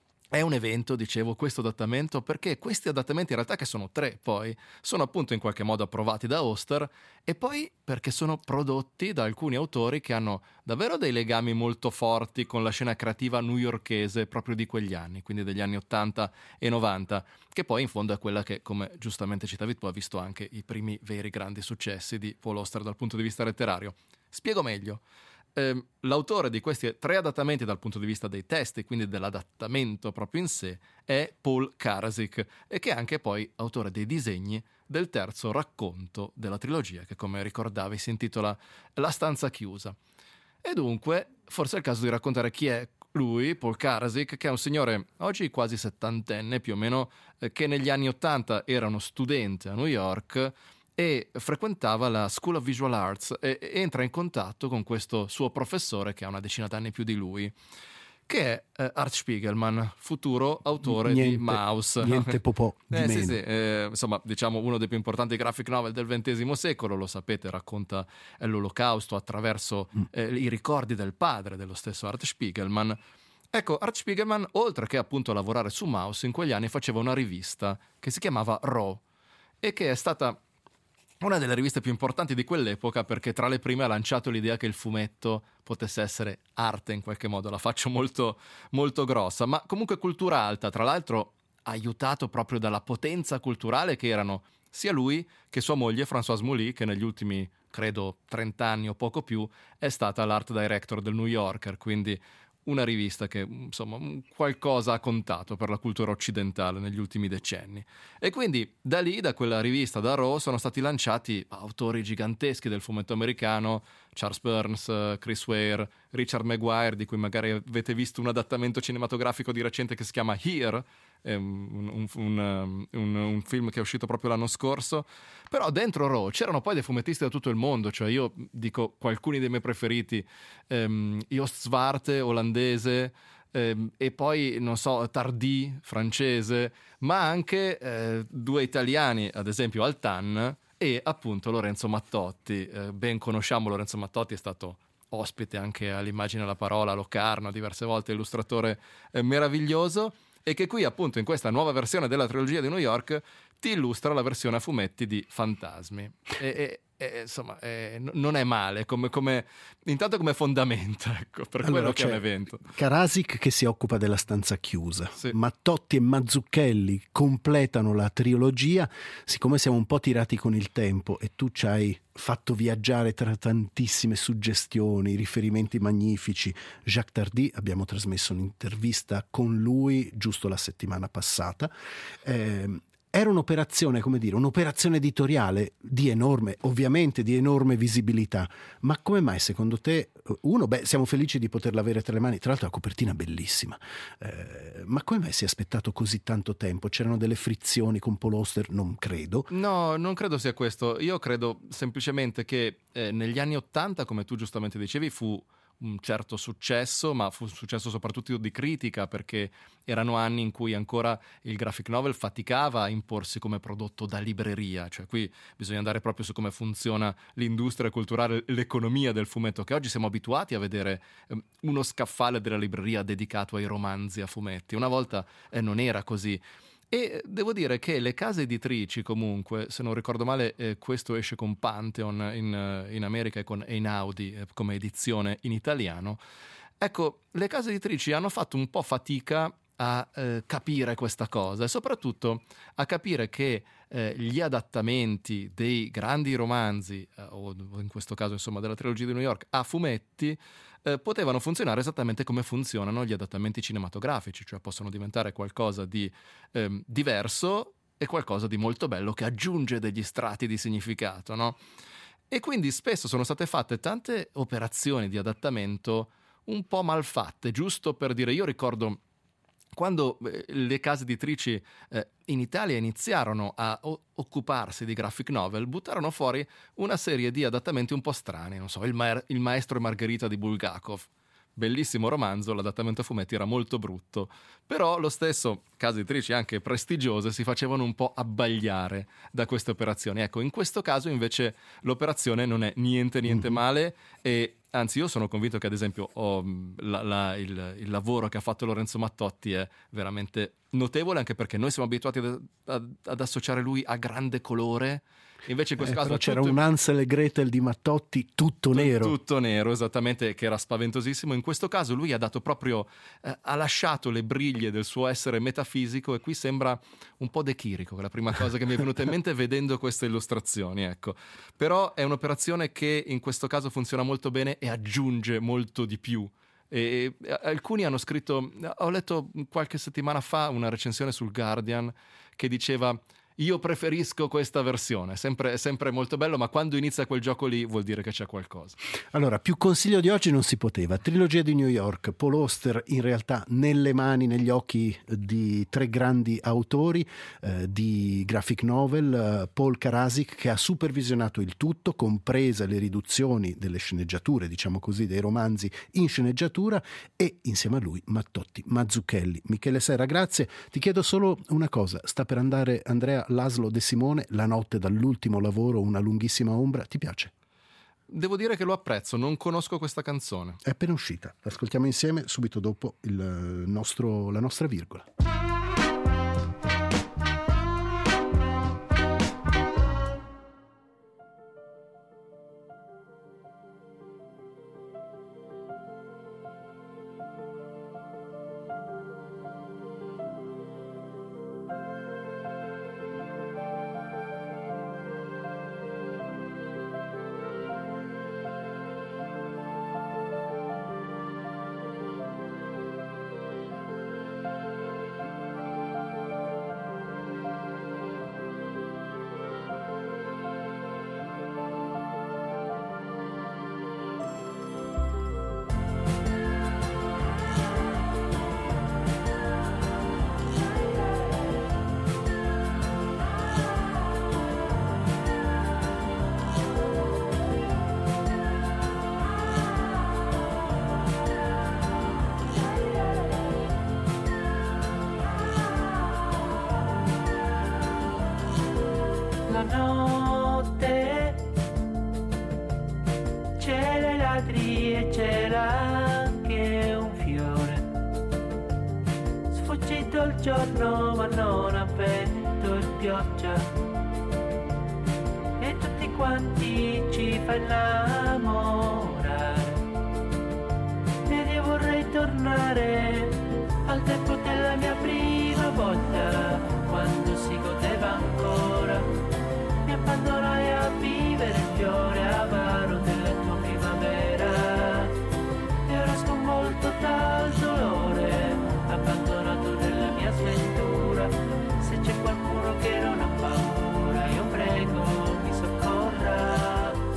è un evento, dicevo, questo adattamento, perché questi adattamenti, in realtà, che sono tre poi, sono appunto in qualche modo approvati da Auster, e poi perché sono prodotti da alcuni autori che hanno davvero dei legami molto forti con la scena creativa newyorkese proprio di quegli anni, quindi degli anni ottanta e novanta, che poi in fondo è quella che, come giustamente citavi tu, ha visto anche i primi veri grandi successi di Paul Auster dal punto di vista letterario. Spiego meglio. Eh, l'autore di questi tre adattamenti dal punto di vista dei testi, quindi dell'adattamento proprio in sé, è Paul Karasik, e che è anche poi autore dei disegni del terzo racconto della trilogia, che come ricordavi si intitola La stanza chiusa. E dunque forse è il caso di raccontare chi è lui, Paul Karasik, che è un signore oggi quasi settantenne più o meno, eh, che negli anni ottanta era uno studente a New York e frequentava la School of Visual Arts, e entra in contatto con questo suo professore che ha una decina d'anni più di lui, che è eh, Art Spiegelman, futuro autore niente, di Maus. Niente popò di eh, meno. Sì, sì, eh, insomma, diciamo uno dei più importanti graphic novel del ventesimo secolo, lo sapete, racconta eh, l'Olocausto attraverso mm. eh, i ricordi del padre dello stesso Art Spiegelman. Ecco, Art Spiegelman, oltre che appunto a lavorare su Maus, in quegli anni faceva una rivista che si chiamava Raw, e che è stata una delle riviste più importanti di quell'epoca, perché tra le prime ha lanciato l'idea che il fumetto potesse essere arte in qualche modo. La faccio molto, molto grossa, ma comunque cultura alta, tra l'altro aiutato proprio dalla potenza culturale che erano sia lui che sua moglie Françoise Mouly, che negli ultimi, credo, trenta anni o poco più è stata l'art director del New Yorker, quindi una rivista che, insomma, qualcosa ha contato per la cultura occidentale negli ultimi decenni. E quindi da lì, da quella rivista, da Raw, sono stati lanciati autori giganteschi del fumetto americano. Charles Burns, eh, Chris Ware, Richard Maguire, di cui magari avete visto un adattamento cinematografico di recente che si chiama Here, è un, un, un, um, un, un film che è uscito proprio l'anno scorso. Però dentro Raw c'erano poi dei fumettisti da tutto il mondo, cioè io dico alcuni dei miei preferiti, ehm, Joost Zwarte, olandese, ehm, e poi non so, Tardy, francese, ma anche eh, due italiani, ad esempio Altan e appunto Lorenzo Mattotti. Eh, ben conosciamo Lorenzo Mattotti, è stato ospite anche all'Immagine alla Parola, a Locarno diverse volte, illustratore eh, meraviglioso, e che qui appunto in questa nuova versione della trilogia di New York ti illustra la versione a fumetti di Fantasmi. E, e, e insomma eh, n- non è male come, come intanto come fondamento, ecco, per Allora, quello che è un c'è evento. Karasik che si occupa della stanza chiusa, Sì. Mattotti e Mazzucchelli completano la trilogia. Siccome siamo un po' tirati con il tempo e tu ci hai fatto viaggiare tra tantissime suggestioni, riferimenti magnifici, Jacques Tardy, abbiamo trasmesso un'intervista con lui giusto la settimana passata. Eh, Era un'operazione, come dire, un'operazione editoriale di enorme, ovviamente di enorme visibilità, ma come mai secondo te, uno, beh, siamo felici di poterla avere tra le mani, tra l'altro la copertina bellissima, eh, ma come mai si è aspettato così tanto tempo? C'erano delle frizioni con Paul Auster? Non credo. No, non credo sia questo. Io credo semplicemente che eh, negli anni Ottanta, come tu giustamente dicevi, fu un certo successo, ma fu un successo soprattutto di critica, perché erano anni in cui ancora il graphic novel faticava a imporsi come prodotto da libreria. Cioè qui bisogna andare proprio su come funziona l'industria culturale, l'economia del fumetto, che oggi siamo abituati a vedere eh, uno scaffale della libreria dedicato ai romanzi a fumetti. Una volta eh, non era così. E devo dire che le case editrici, comunque, se non ricordo male, eh, questo esce con Pantheon in, eh, in America e con Einaudi eh, come edizione in italiano. Ecco, le case editrici hanno fatto un po' fatica a eh, capire questa cosa e soprattutto a capire che eh, gli adattamenti dei grandi romanzi, eh, o in questo caso insomma della trilogia di New York, a fumetti, eh, potevano funzionare esattamente come funzionano gli adattamenti cinematografici, cioè possono diventare qualcosa di ehm, diverso e qualcosa di molto bello che aggiunge degli strati di significato, no? E quindi spesso sono state fatte tante operazioni di adattamento un po' malfatte, giusto per dire. Io ricordo quando eh, le case editrici eh, in Italia iniziarono a o- occuparsi di graphic novel, buttarono fuori una serie di adattamenti un po' strani, non so, il, ma- il Maestro e Margherita di Bulgakov. Bellissimo romanzo, l'adattamento a fumetti era molto brutto, però lo stesso case editrici anche prestigiose si facevano un po' abbagliare da queste operazioni. Ecco, in questo caso invece l'operazione non è niente niente male, e anzi io sono convinto che ad esempio oh, la, la, il, il lavoro che ha fatto Lorenzo Mattotti è veramente notevole, anche perché noi siamo abituati ad, ad, ad associare lui a grande colore. Invece in questo Eh, caso però c'era tutto- un Hansel e Gretel di Mattotti tutto nero. tutto nero, esattamente, che era spaventosissimo. In questo caso lui ha dato proprio eh, ha lasciato le briglie del suo essere metafisico, e qui sembra un po' De Chirico, che è la prima cosa che mi è venuta in mente vedendo queste illustrazioni, ecco. Però è un'operazione che in questo caso funziona molto bene e aggiunge molto di più. E e alcuni hanno scritto, ho letto qualche settimana fa una recensione sul Guardian che diceva: io preferisco questa versione, sempre, sempre molto bello, ma quando inizia quel gioco lì vuol dire che c'è qualcosa. Allora, più consiglio di oggi non si poteva. Trilogia di New York, Paul Auster in realtà nelle mani, negli occhi di tre grandi autori eh, di graphic novel, eh, Paul Karasik, che ha supervisionato il tutto, comprese le riduzioni delle sceneggiature, diciamo così, dei romanzi in sceneggiatura, e insieme a lui Mattotti, Mazzucchelli. Michele Serra, grazie. Ti chiedo solo una cosa, sta per andare Andrea Laszlo De Simone, La notte dall'ultimo lavoro, una lunghissima ombra, ti piace? Devo dire che lo apprezzo, non conosco questa canzone. È appena uscita, l'ascoltiamo insieme subito dopo il nostro, la nostra virgola. giorno ma non ha vento e pioggia, e tutti quanti ci fa innamorare. Ed io vorrei tornare al tempo della mia prima volta, quando si godeva ancora. Mi abbandonai a vivere il fiore avaro della tua primavera, e ora sconvolto dal dolore, abbandonato nella mia sventura. Se c'è qualcuno che non ha paura, io prego mi soccorra.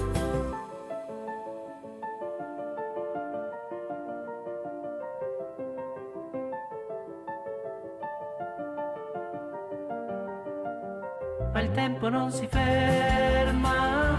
Ma il tempo non si ferma,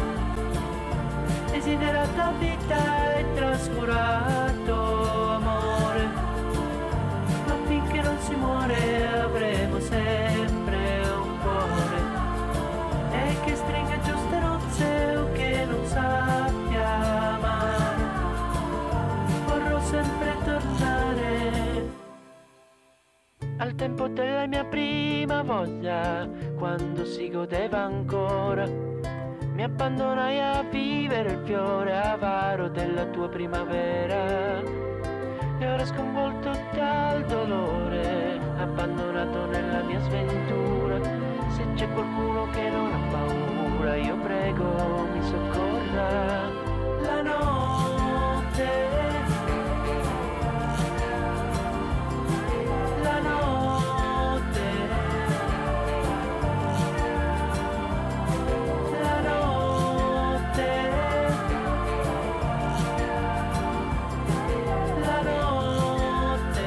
desiderata vita e trascurato amore, ma finché non si muore avremo sempre un cuore, e che stringa giuste nozze o che non sappia amare, vorrò sempre tornare al tempo della mia prima voglia, quando si godeva ancora. Mi abbandonai a vivere il fiore avaro della tua primavera, e ora sconvolto dal dolore, abbandonato nella mia sventura. Se c'è qualcuno che non ha paura, io prego mi soccorra. La notte, la notte, la notte, la notte.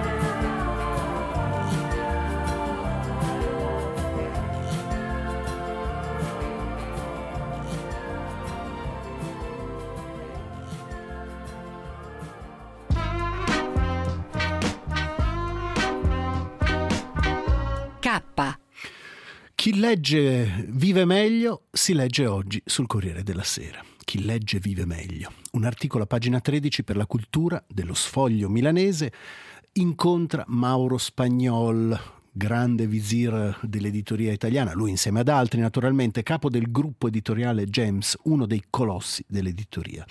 K. Chi legge vive meglio si legge oggi sul Corriere della Sera. Chi legge vive meglio. Un articolo a pagina tredici per la cultura dello Sfoglio milanese incontra Mauro Spagnol, grande visir dell'editoria italiana, lui insieme ad altri naturalmente, capo del gruppo editoriale Gems, uno dei colossi dell'editoria.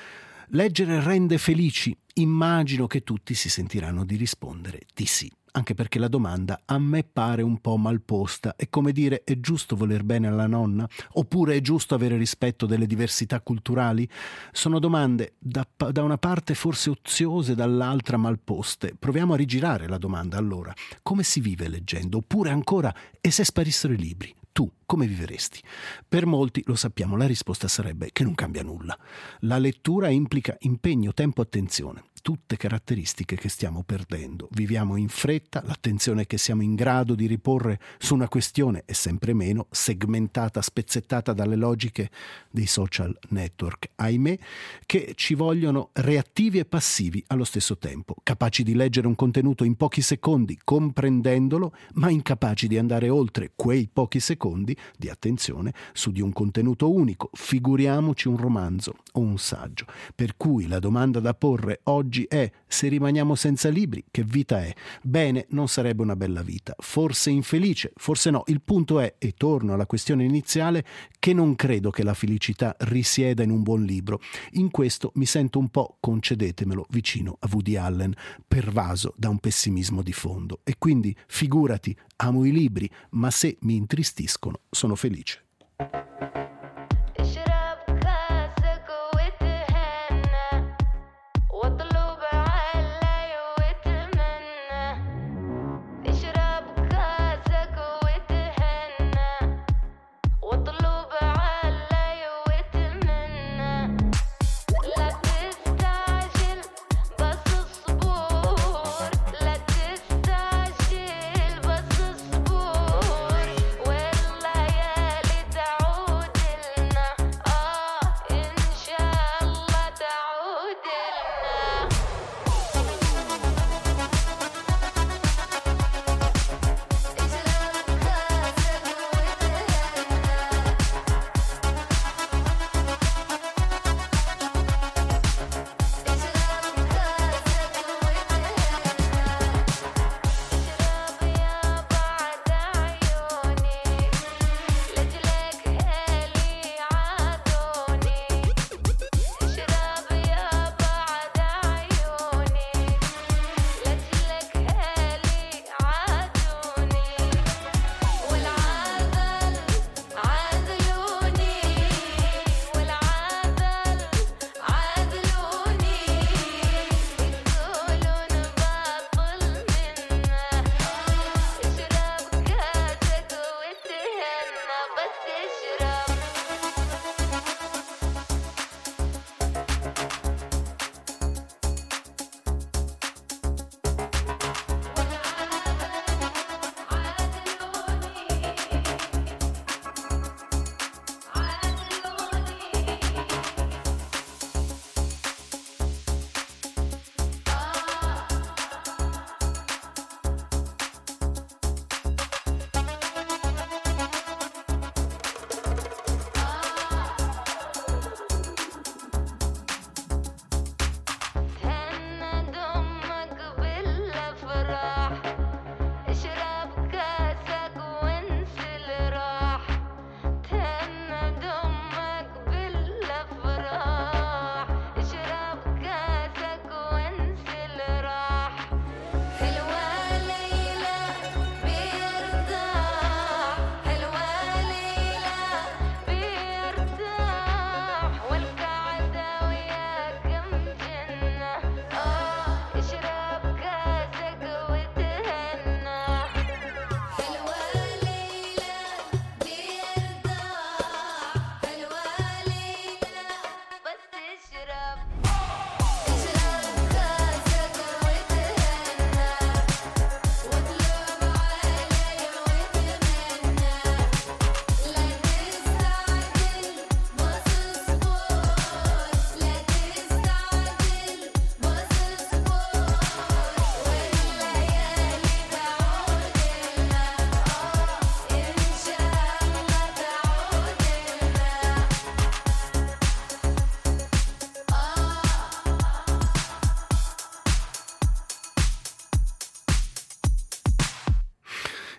Leggere rende felici? Immagino che tutti si sentiranno di rispondere di sì. Anche perché la domanda a me pare un po' malposta. È come dire: è giusto voler bene alla nonna? Oppure è giusto avere rispetto delle diversità culturali? Sono domande da, da una parte forse oziose, dall'altra malposte. Proviamo a rigirare la domanda allora. Come si vive leggendo? Oppure ancora, e se sparissero i libri? Tu come viveresti? Per molti, lo sappiamo, la risposta sarebbe che non cambia nulla. La lettura implica impegno, tempo, attenzione. Tutte caratteristiche che stiamo perdendo. Viviamo in fretta, l'attenzione che siamo in grado di riporre su una questione è sempre meno, segmentata, spezzettata dalle logiche dei social network, ahimè, che ci vogliono reattivi e passivi allo stesso tempo, capaci di leggere un contenuto in pochi secondi comprendendolo, ma incapaci di andare oltre quei pochi secondi di attenzione su di un contenuto unico, figuriamoci un romanzo o un saggio. Per cui la domanda da porre oggi è: se rimaniamo senza libri, che vita è? Bene, non sarebbe una bella vita, forse infelice, forse no. Il punto è, e torno alla questione iniziale, che non credo che la felicità risieda in un buon libro. In questo mi sento un po', concedetemelo, vicino a Woody Allen, pervaso da un pessimismo di fondo. E quindi, figurati, amo i libri, ma se mi intristiscono, sono felice. والليالي تعود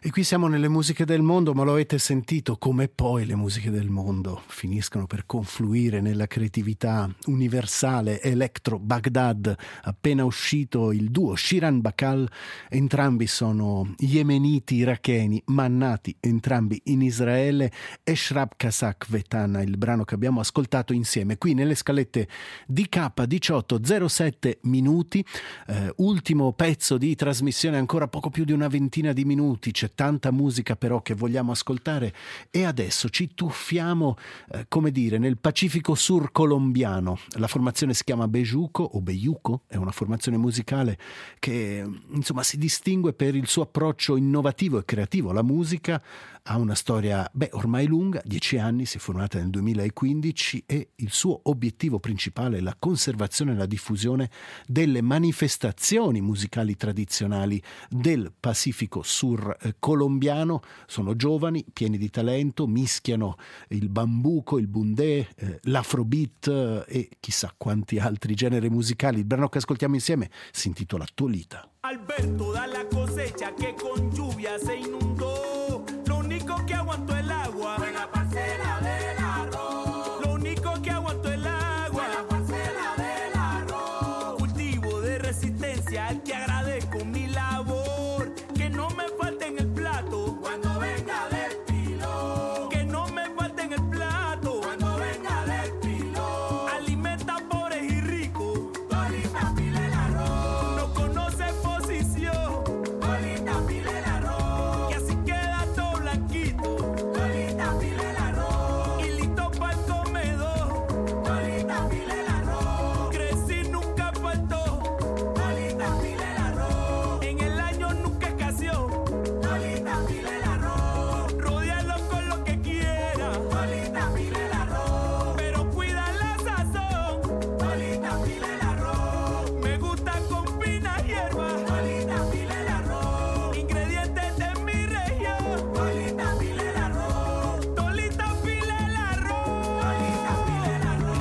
E qui siamo nelle musiche del mondo, ma lo avete sentito come poi le musiche del mondo finiscono per confluire nella creatività universale. Electro Baghdad, appena uscito il duo Shiran Bakal, entrambi sono yemeniti iracheni, ma nati entrambi in Israele. Eshrab Kasak Vetana, il brano che abbiamo ascoltato insieme qui nelle scalette di K, diciotto zero sette minuti, eh, ultimo pezzo di trasmissione, ancora poco più di una ventina di minuti. C'è tanta musica però che vogliamo ascoltare e adesso ci tuffiamo, eh, come dire, nel Pacifico Sur colombiano. La formazione si chiama Bejuco o Beyuco, è una formazione musicale che insomma si distingue per il suo approccio innovativo e creativo alla musica. Ha una storia, beh, ormai lunga, dieci anni, si è formata nel duemilaquindici e il suo obiettivo principale è la conservazione e la diffusione delle manifestazioni musicali tradizionali del Pacifico Sur eh, colombiano. Sono giovani, pieni di talento, mischiano il bambuco, il bundè, eh, l'afrobeat eh, e chissà quanti altri generi musicali. Il brano che ascoltiamo insieme si intitola Tolita. Alberto da la cosecha que con lluvia se inundó. Lo único que aguantó el agua fue la parcela del arroz. Lo único que aguantó el agua fue la parcela del arroz. Cultivo de resistencia al que agradezco mi labor. Que no me falte en el plato cuando venga del pilón. Que no me falte en el plato cuando venga del pilón. Alimenta pobres y ricos. Tolita pila el arroz. No conoce posición. Tolita pila el arroz. Que así queda todo blanquito. Tolita pila el arroz. Y listo para el comedor. Tolita pila el arroz. Crecí nunca faltó. Tolita pila el arroz. En el año nunca escaseó. Tolita pila el arroz. Rodéalo con lo que quiera. Tolita pila el arroz. Pero cuida la sazón. Tolita pila el arroz. Me gusta con fina hierba. Tolita pila el arroz. Ingredientes de mi región. Tolita pila el arroz. Tolita pila el arroz. Tolita pila el arroz.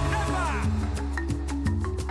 ¡Epa!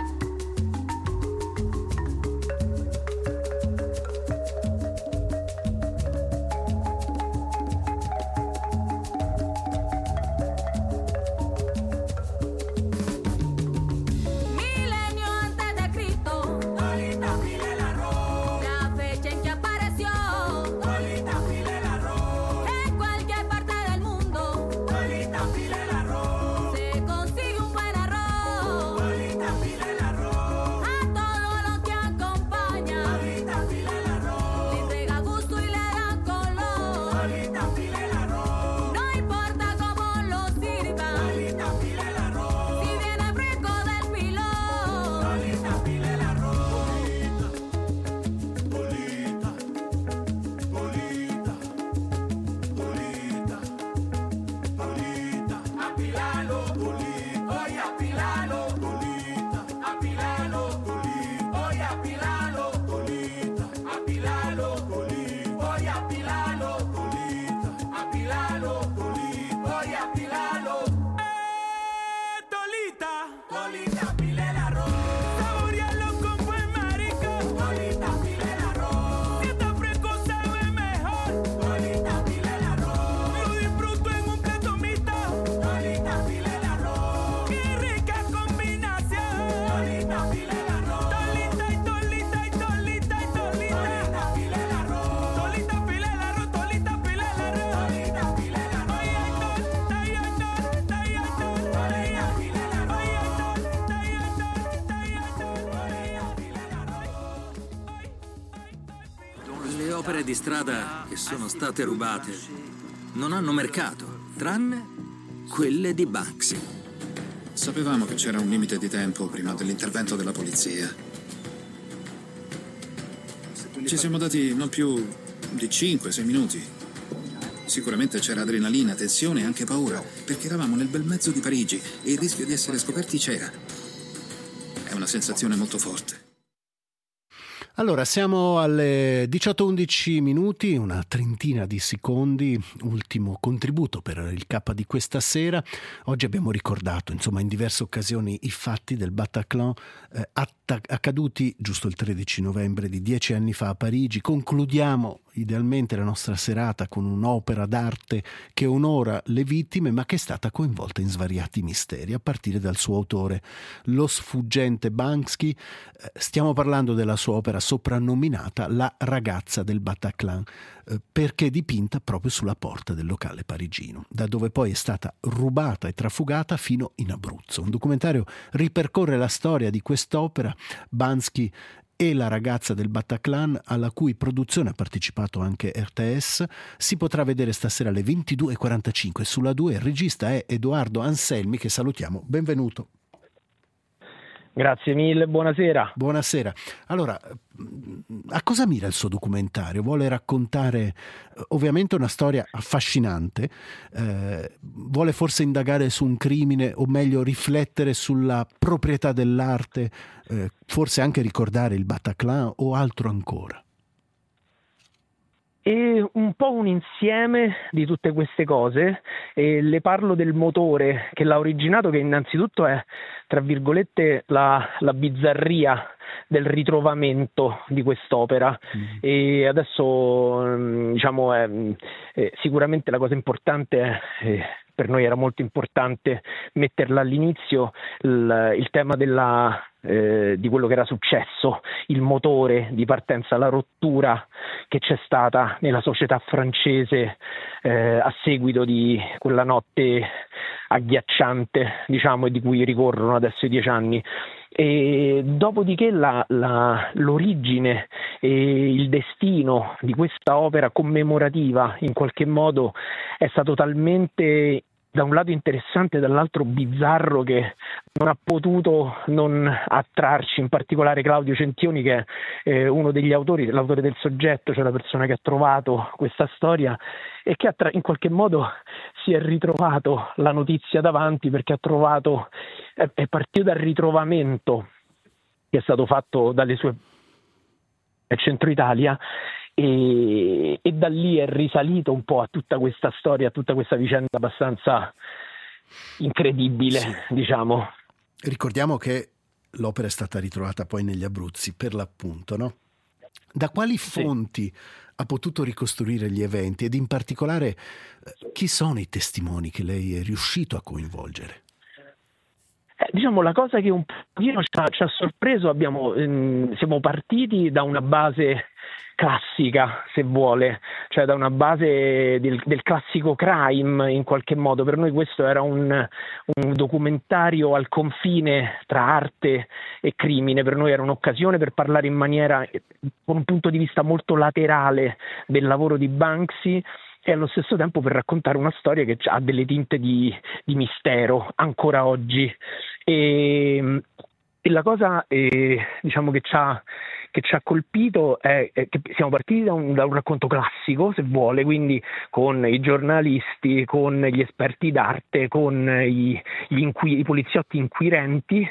Milenio antes de Cristo, Tolita pila el arroz. la fecha en que apareció. Tolita pila el arroz. En cualquier parte del mundo Tolita pila el arroz. se consigue un buen arroz. Tolita pila el arroz. A todo lo que acompaña Tolita pila el arroz. le entrega gusto y le da color. Tolita pila el arroz. No importa cómo lo sirva, Tolita pila el arroz. si viene fresco del pilón. Tolita pila el arroz. Tolita, tolita, tolita, tolita. Apilalo, tolita. Oye, apilalo, tolita. Apilalo, tolita. Oye, apilalo, tolita. Apilalo, tolita. Oye, apilalo, tolita. Apilalo, tolita. Oye, apilalo. ¡Eh, tolita! Tolita, pila el arroz. Saborealo con buen marico. Tolita, pila el arroz. Si está fresco sabe mejor. Tolita, pila el arroz. Lo disfruto en un plato mixto. Tolita, pila el arroz. ¡Qué rica combinación! Tolita, pila el arroz. Tolita y tolita y tolita y tolita. Tolita, pila el arroz. Tolita, pila el arroz. Tolita, pila el arroz. Tolita, pila el arroz. Ay, ay, tol, ay, ay, tol, ay, ay, tol. Tolita, pila el arroz. Ay, ay, tol, ay, ay, tol, ay, ay, tol. Tolita, pila el arroz. Le opere di strada che sono state rubate non hanno mercato, tranne quelle di Banksy. Sapevamo che c'era un limite di tempo prima dell'intervento della polizia. Ci siamo dati non più di cinque sei minuti. Sicuramente c'era adrenalina, tensione e anche paura, perché eravamo nel bel mezzo di Parigi e il rischio di essere scoperti c'era. È una sensazione molto forte. Allora, siamo alle diciotto undici minuti, una trentina di secondi, ultimo contributo per il K di questa sera. Oggi abbiamo ricordato, insomma, in diverse occasioni i fatti del Bataclan eh, atta- accaduti giusto il tredici novembre di dieci anni fa a Parigi. Concludiamo idealmente la nostra serata con un'opera d'arte che onora le vittime, ma che è stata coinvolta in svariati misteri, a partire dal suo autore, lo sfuggente Banksy. Stiamo parlando della sua opera soprannominata La ragazza del Bataclan, perché dipinta proprio sulla porta del locale parigino, da dove poi è stata rubata e trafugata fino in Abruzzo. Un documentario ripercorre la storia di quest'opera, Banksy e la ragazza del Bataclan, alla cui produzione ha partecipato anche R T S. Si potrà vedere stasera alle ventidue e quarantacinque sulla due. Il regista è Edoardo Anselmi, che salutiamo. Benvenuto. Grazie mille, buonasera. Buonasera. Allora, a cosa mira il suo documentario? Vuole raccontare ovviamente una storia affascinante, eh, vuole forse indagare su un crimine, o meglio riflettere sulla proprietà dell'arte, eh, forse anche ricordare il Bataclan o altro ancora? È un po' un insieme di tutte queste cose, e le parlo del motore che l'ha originato, che innanzitutto è, tra virgolette, la, la bizzarria del ritrovamento di quest'opera. Mm. E adesso, diciamo, è, è sicuramente la cosa importante è, per noi era molto importante metterla all'inizio, il, il tema della, eh, di quello che era successo, il motore di partenza, la rottura che c'è stata nella società francese eh, a seguito di quella notte agghiacciante, diciamo, e di cui ricorrono adesso i dieci anni. E dopodiché la, la, l'origine e il destino di questa opera commemorativa in qualche modo è stato talmente, da un lato interessante e dall'altro bizzarro, che non ha potuto non attrarci, in particolare Claudio Centioni, che è eh, uno degli autori, l'autore del soggetto, cioè la persona che ha trovato questa storia e che ha tra- in qualche modo si è ritrovato la notizia davanti, perché ha trovato, è, è partito dal ritrovamento che è stato fatto dalle sue Centro Italia, e, e da lì è risalito un po' a tutta questa storia, a tutta questa vicenda abbastanza incredibile, sì. Diciamo. Ricordiamo che l'opera è stata ritrovata poi negli Abruzzi, per l'appunto, no? Da quali fonti sì. ha potuto ricostruire gli eventi, ed in particolare chi sono i testimoni che lei è riuscito a coinvolgere? Eh, diciamo, la cosa che un pochino ci ha, ci ha sorpreso, abbiamo, ehm, siamo partiti da una base classica, se vuole, cioè da una base del, del classico crime in qualche modo. Per noi questo era un, un documentario al confine tra arte e crimine, per noi era un'occasione per parlare in maniera, con un punto di vista molto laterale, del lavoro di Banksy, e allo stesso tempo per raccontare una storia che ha delle tinte di, di mistero ancora oggi. E, e la cosa eh, diciamo che ci ha che ci ha colpito è, è che siamo partiti da un, da un racconto classico, se vuole, quindi con i giornalisti, con gli esperti d'arte, con i, gli inqui, i poliziotti inquirenti,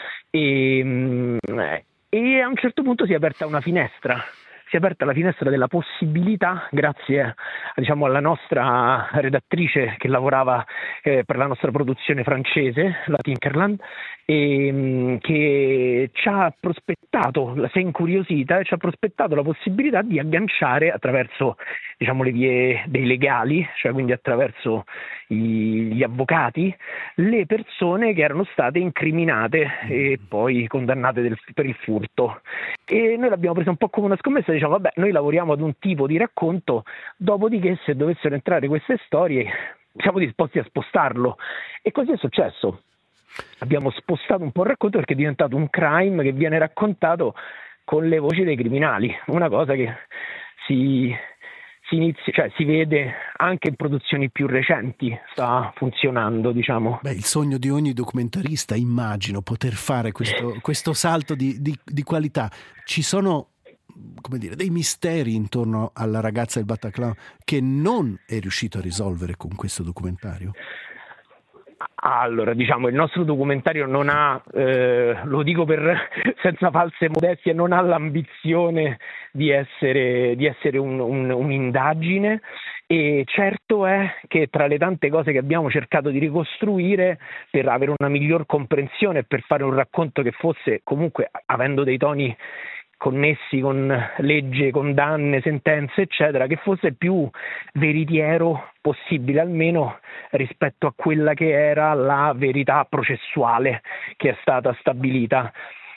e, e a un certo punto si è aperta una finestra. Si è aperta la finestra della possibilità, grazie, diciamo, alla nostra redattrice che lavorava eh, per la nostra produzione francese, la Tinkerland, e, che ci ha prospettato, si è incuriosita e ci ha prospettato la possibilità di agganciare attraverso, diciamo, le vie dei legali, cioè quindi attraverso i, gli avvocati, le persone che erano state incriminate e poi condannate del, per il furto. E noi l'abbiamo presa un po' come una scommessa, diciamo, vabbè, noi lavoriamo ad un tipo di racconto, dopodiché se dovessero entrare queste storie siamo disposti a spostarlo, e così è successo. Abbiamo spostato un po' il racconto perché è diventato un crime che viene raccontato con le voci dei criminali, una cosa che si, si inizia, cioè si vede anche in produzioni più recenti, sta funzionando, diciamo. Beh, il sogno di ogni documentarista, immagino, poter fare questo, questo salto di, di, di qualità. Ci sono, come dire, dei misteri intorno alla ragazza del Bataclan che non è riuscito a risolvere con questo documentario? Allora, diciamo, il nostro documentario non ha, eh, lo dico per senza false modestie, non ha l'ambizione di essere, di essere un, un, un'indagine, e certo è che tra le tante cose che abbiamo cercato di ricostruire per avere una miglior comprensione e per fare un racconto che fosse, comunque, avendo dei toni connessi con legge, condanne, sentenze, eccetera, che fosse più veritiero possibile, almeno rispetto a quella che era la verità processuale che è stata stabilita.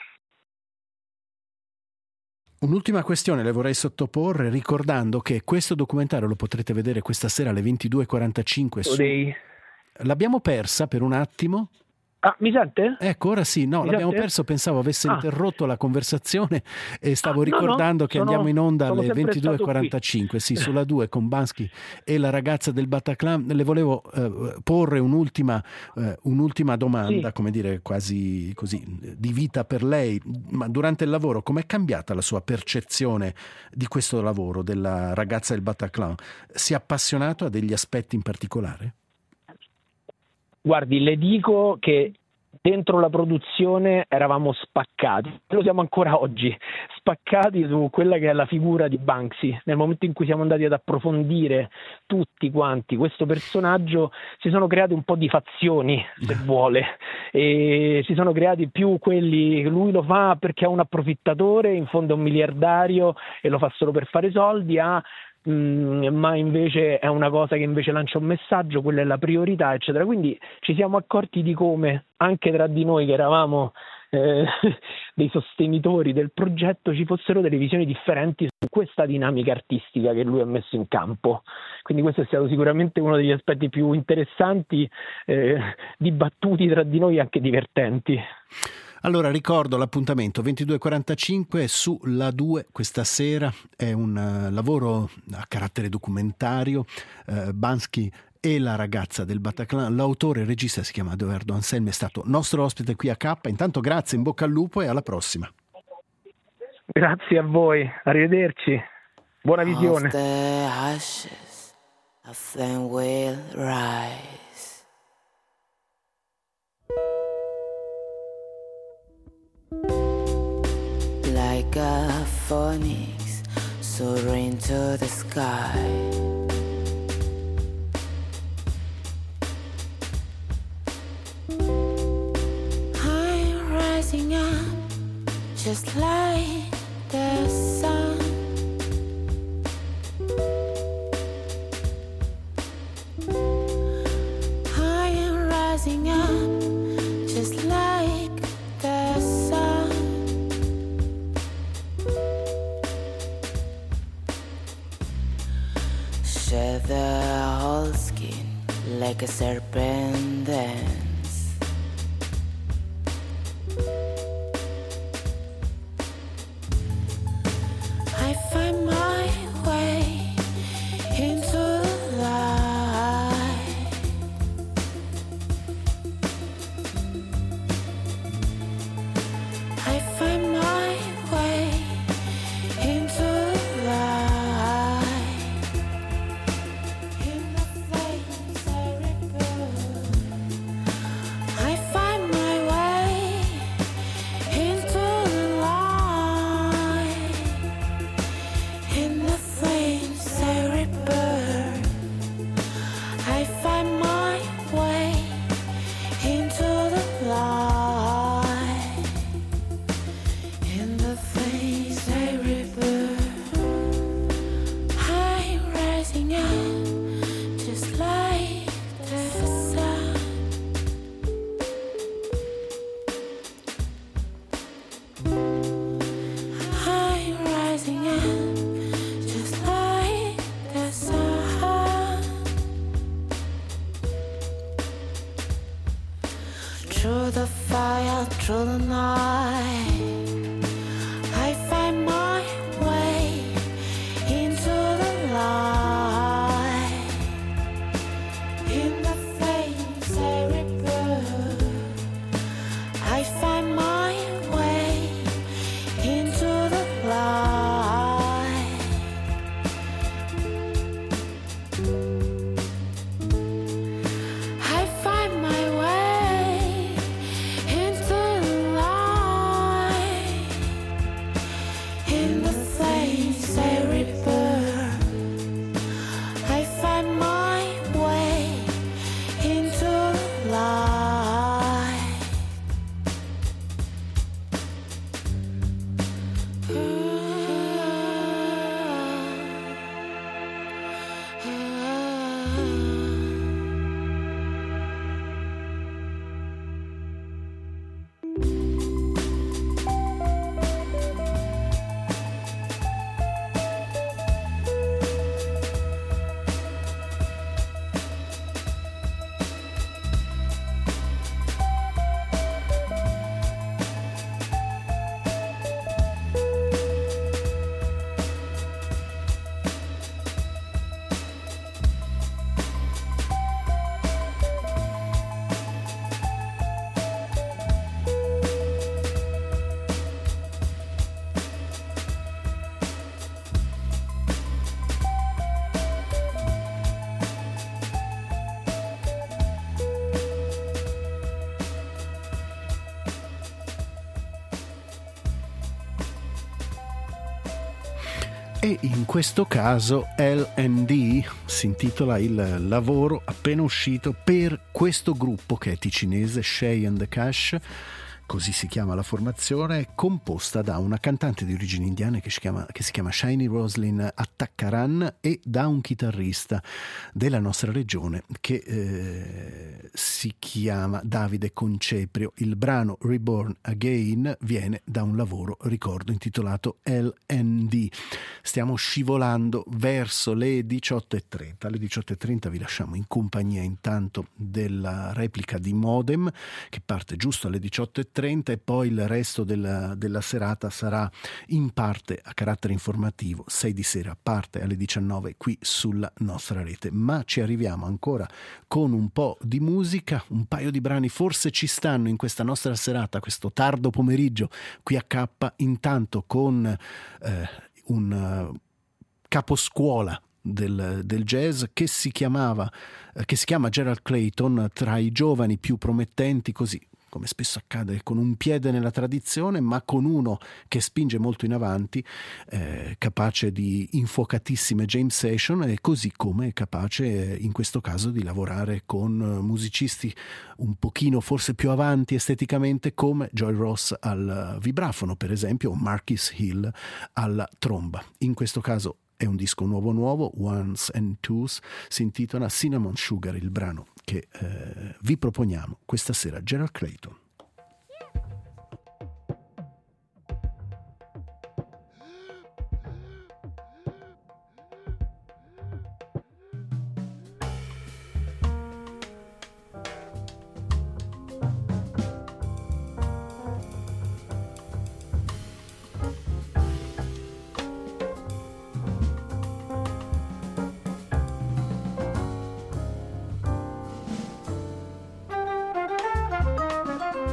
Un'ultima questione le vorrei sottoporre, ricordando che questo documentario lo potrete vedere questa sera alle ventidue e quarantacinque su... Dei... L'abbiamo persa per un attimo? Ah, mi sente? Ecco, ora sì, no, Mi l'abbiamo sente? perso, pensavo avesse Ah. interrotto la conversazione e stavo Ah, no, ricordando no, che sono- andiamo in onda sono alle sempre ventidue e stato qui. quarantacinque, sì, sulla due con Bansky e la ragazza del Bataclan. Le volevo eh, porre un'ultima, eh, un'ultima domanda, Sì. come dire, quasi così, di vita per lei. Ma durante il lavoro com'è cambiata la sua percezione di questo lavoro, della ragazza del Bataclan? Si è appassionato a degli aspetti in particolare? Guardi, le dico che dentro la produzione eravamo spaccati, lo siamo ancora oggi, spaccati su quella che è la figura di Banksy. Nel momento in cui siamo andati ad approfondire tutti quanti questo personaggio, si sono create un po' di fazioni, se vuole, e si sono creati più quelli che lui lo fa perché è un approfittatore, in fondo è un miliardario e lo fa solo per fare soldi, a Mm, ma invece è una cosa che invece lancia un messaggio, quella è la priorità, eccetera. Quindi ci siamo accorti di come anche tra di noi che eravamo eh, dei sostenitori del progetto ci fossero delle visioni differenti su questa dinamica artistica che lui ha messo in campo. Quindi questo è stato sicuramente uno degli aspetti più interessanti, eh, dibattuti tra di noi e anche divertenti. Allora ricordo l'appuntamento ventidue e quarantacinque su La due questa sera, è un uh, lavoro a carattere documentario, uh, Bansky e la ragazza del Bataclan, l'autore e il regista si chiama Edoardo Anselmi, è stato nostro ospite qui a K. Intanto grazie, in bocca al lupo e alla prossima. Grazie a voi, arrivederci, buona visione. Of the ashes, a flame will rise. Like a phoenix soaring to the sky. I'm rising up just like the sun. I am rising up just like the sun. Shed the whole skin like a serpent dance. I find my way into the light. I find my way into the light. In the flames I reburn. I find my way into the light. In the E in questo caso L and D si intitola il lavoro appena uscito per questo gruppo che è ticinese, Shay and the Cash, così si chiama la formazione, composta da una cantante di origini indiane che si chiama, che si chiama Shiny Roslyn Attaccaran e da un chitarrista della nostra regione che eh, si chiama Davide Conceprio. Il brano Reborn Again viene da un lavoro, ricordo, intitolato L and D. Stiamo scivolando verso le diciotto e trenta. Alle diciotto e trenta vi lasciamo in compagnia intanto della replica di Modem che parte giusto alle diciotto e trenta e poi il resto della, della serata sarà in parte a carattere informativo. sei di sera parte alle diciannove qui sulla nostra rete, ma ci arriviamo ancora con un po' di musica, un paio di brani forse ci stanno in questa nostra serata, questo tardo pomeriggio qui a K, intanto con eh, un uh, caposcuola Del, del jazz che si chiamava che si chiama Gerald Clayton, tra i giovani più promettenti, così come spesso accade, con un piede nella tradizione ma con uno che spinge molto in avanti, eh, capace di infuocatissime jam session e così come capace eh, in questo caso di lavorare con musicisti un pochino forse più avanti esteticamente come Joy Ross al vibrafono per esempio o Marquis Hill alla tromba. In questo caso è un disco nuovo nuovo, Ones and Twos, si intitola Cinnamon Sugar, il brano che eh, vi proponiamo questa sera, Gerald Clayton. Thank you.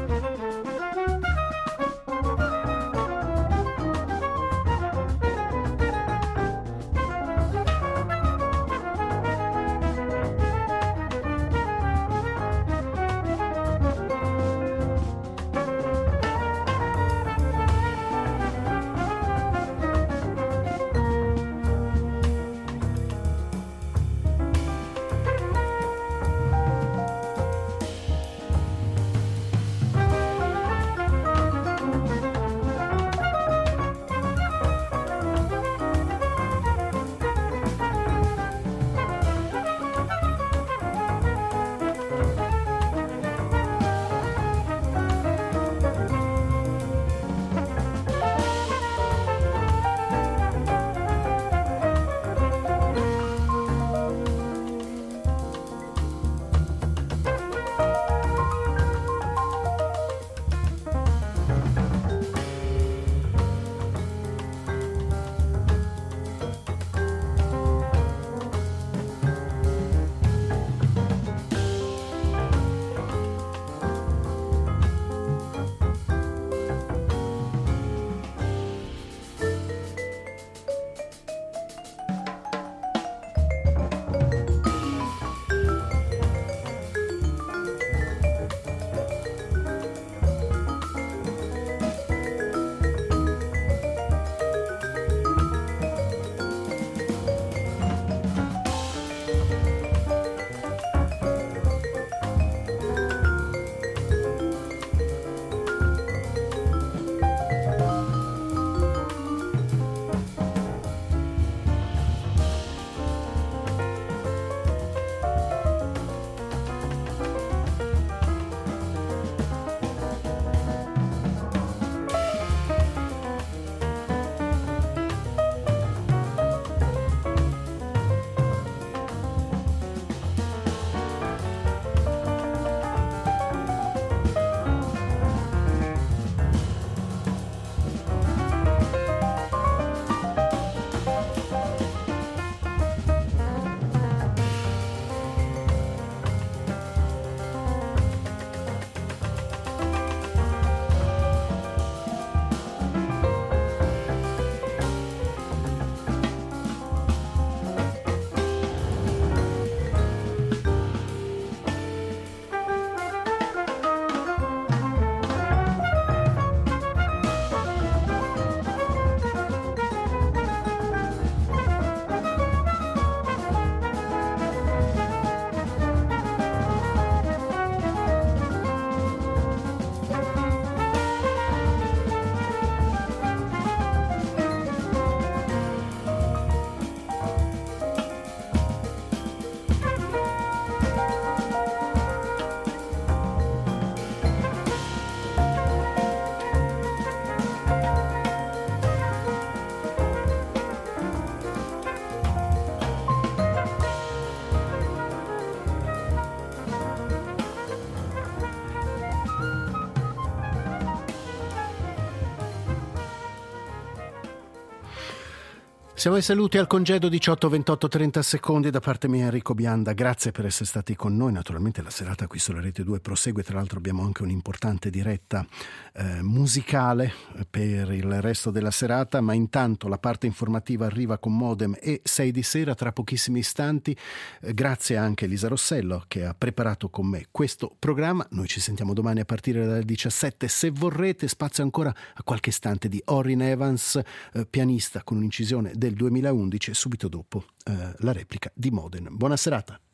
Siamo ai saluti al congedo diciotto ventotto trenta secondi da parte mia Enrico Bianda, grazie per essere stati con noi. Naturalmente la serata qui sulla Rete due prosegue, tra l'altro abbiamo anche un'importante diretta eh, musicale per il resto della serata, ma intanto la parte informativa arriva con Modem e sei di sera tra pochissimi istanti. Eh, grazie anche a Elisa Rossello che ha preparato con me questo programma. Noi ci sentiamo domani a partire dalle diciassette se vorrete, spazio ancora a qualche istante di Orrin Evans, eh, pianista con un'incisione del duemilaundici e subito dopo eh, la replica di Modem. Buona serata.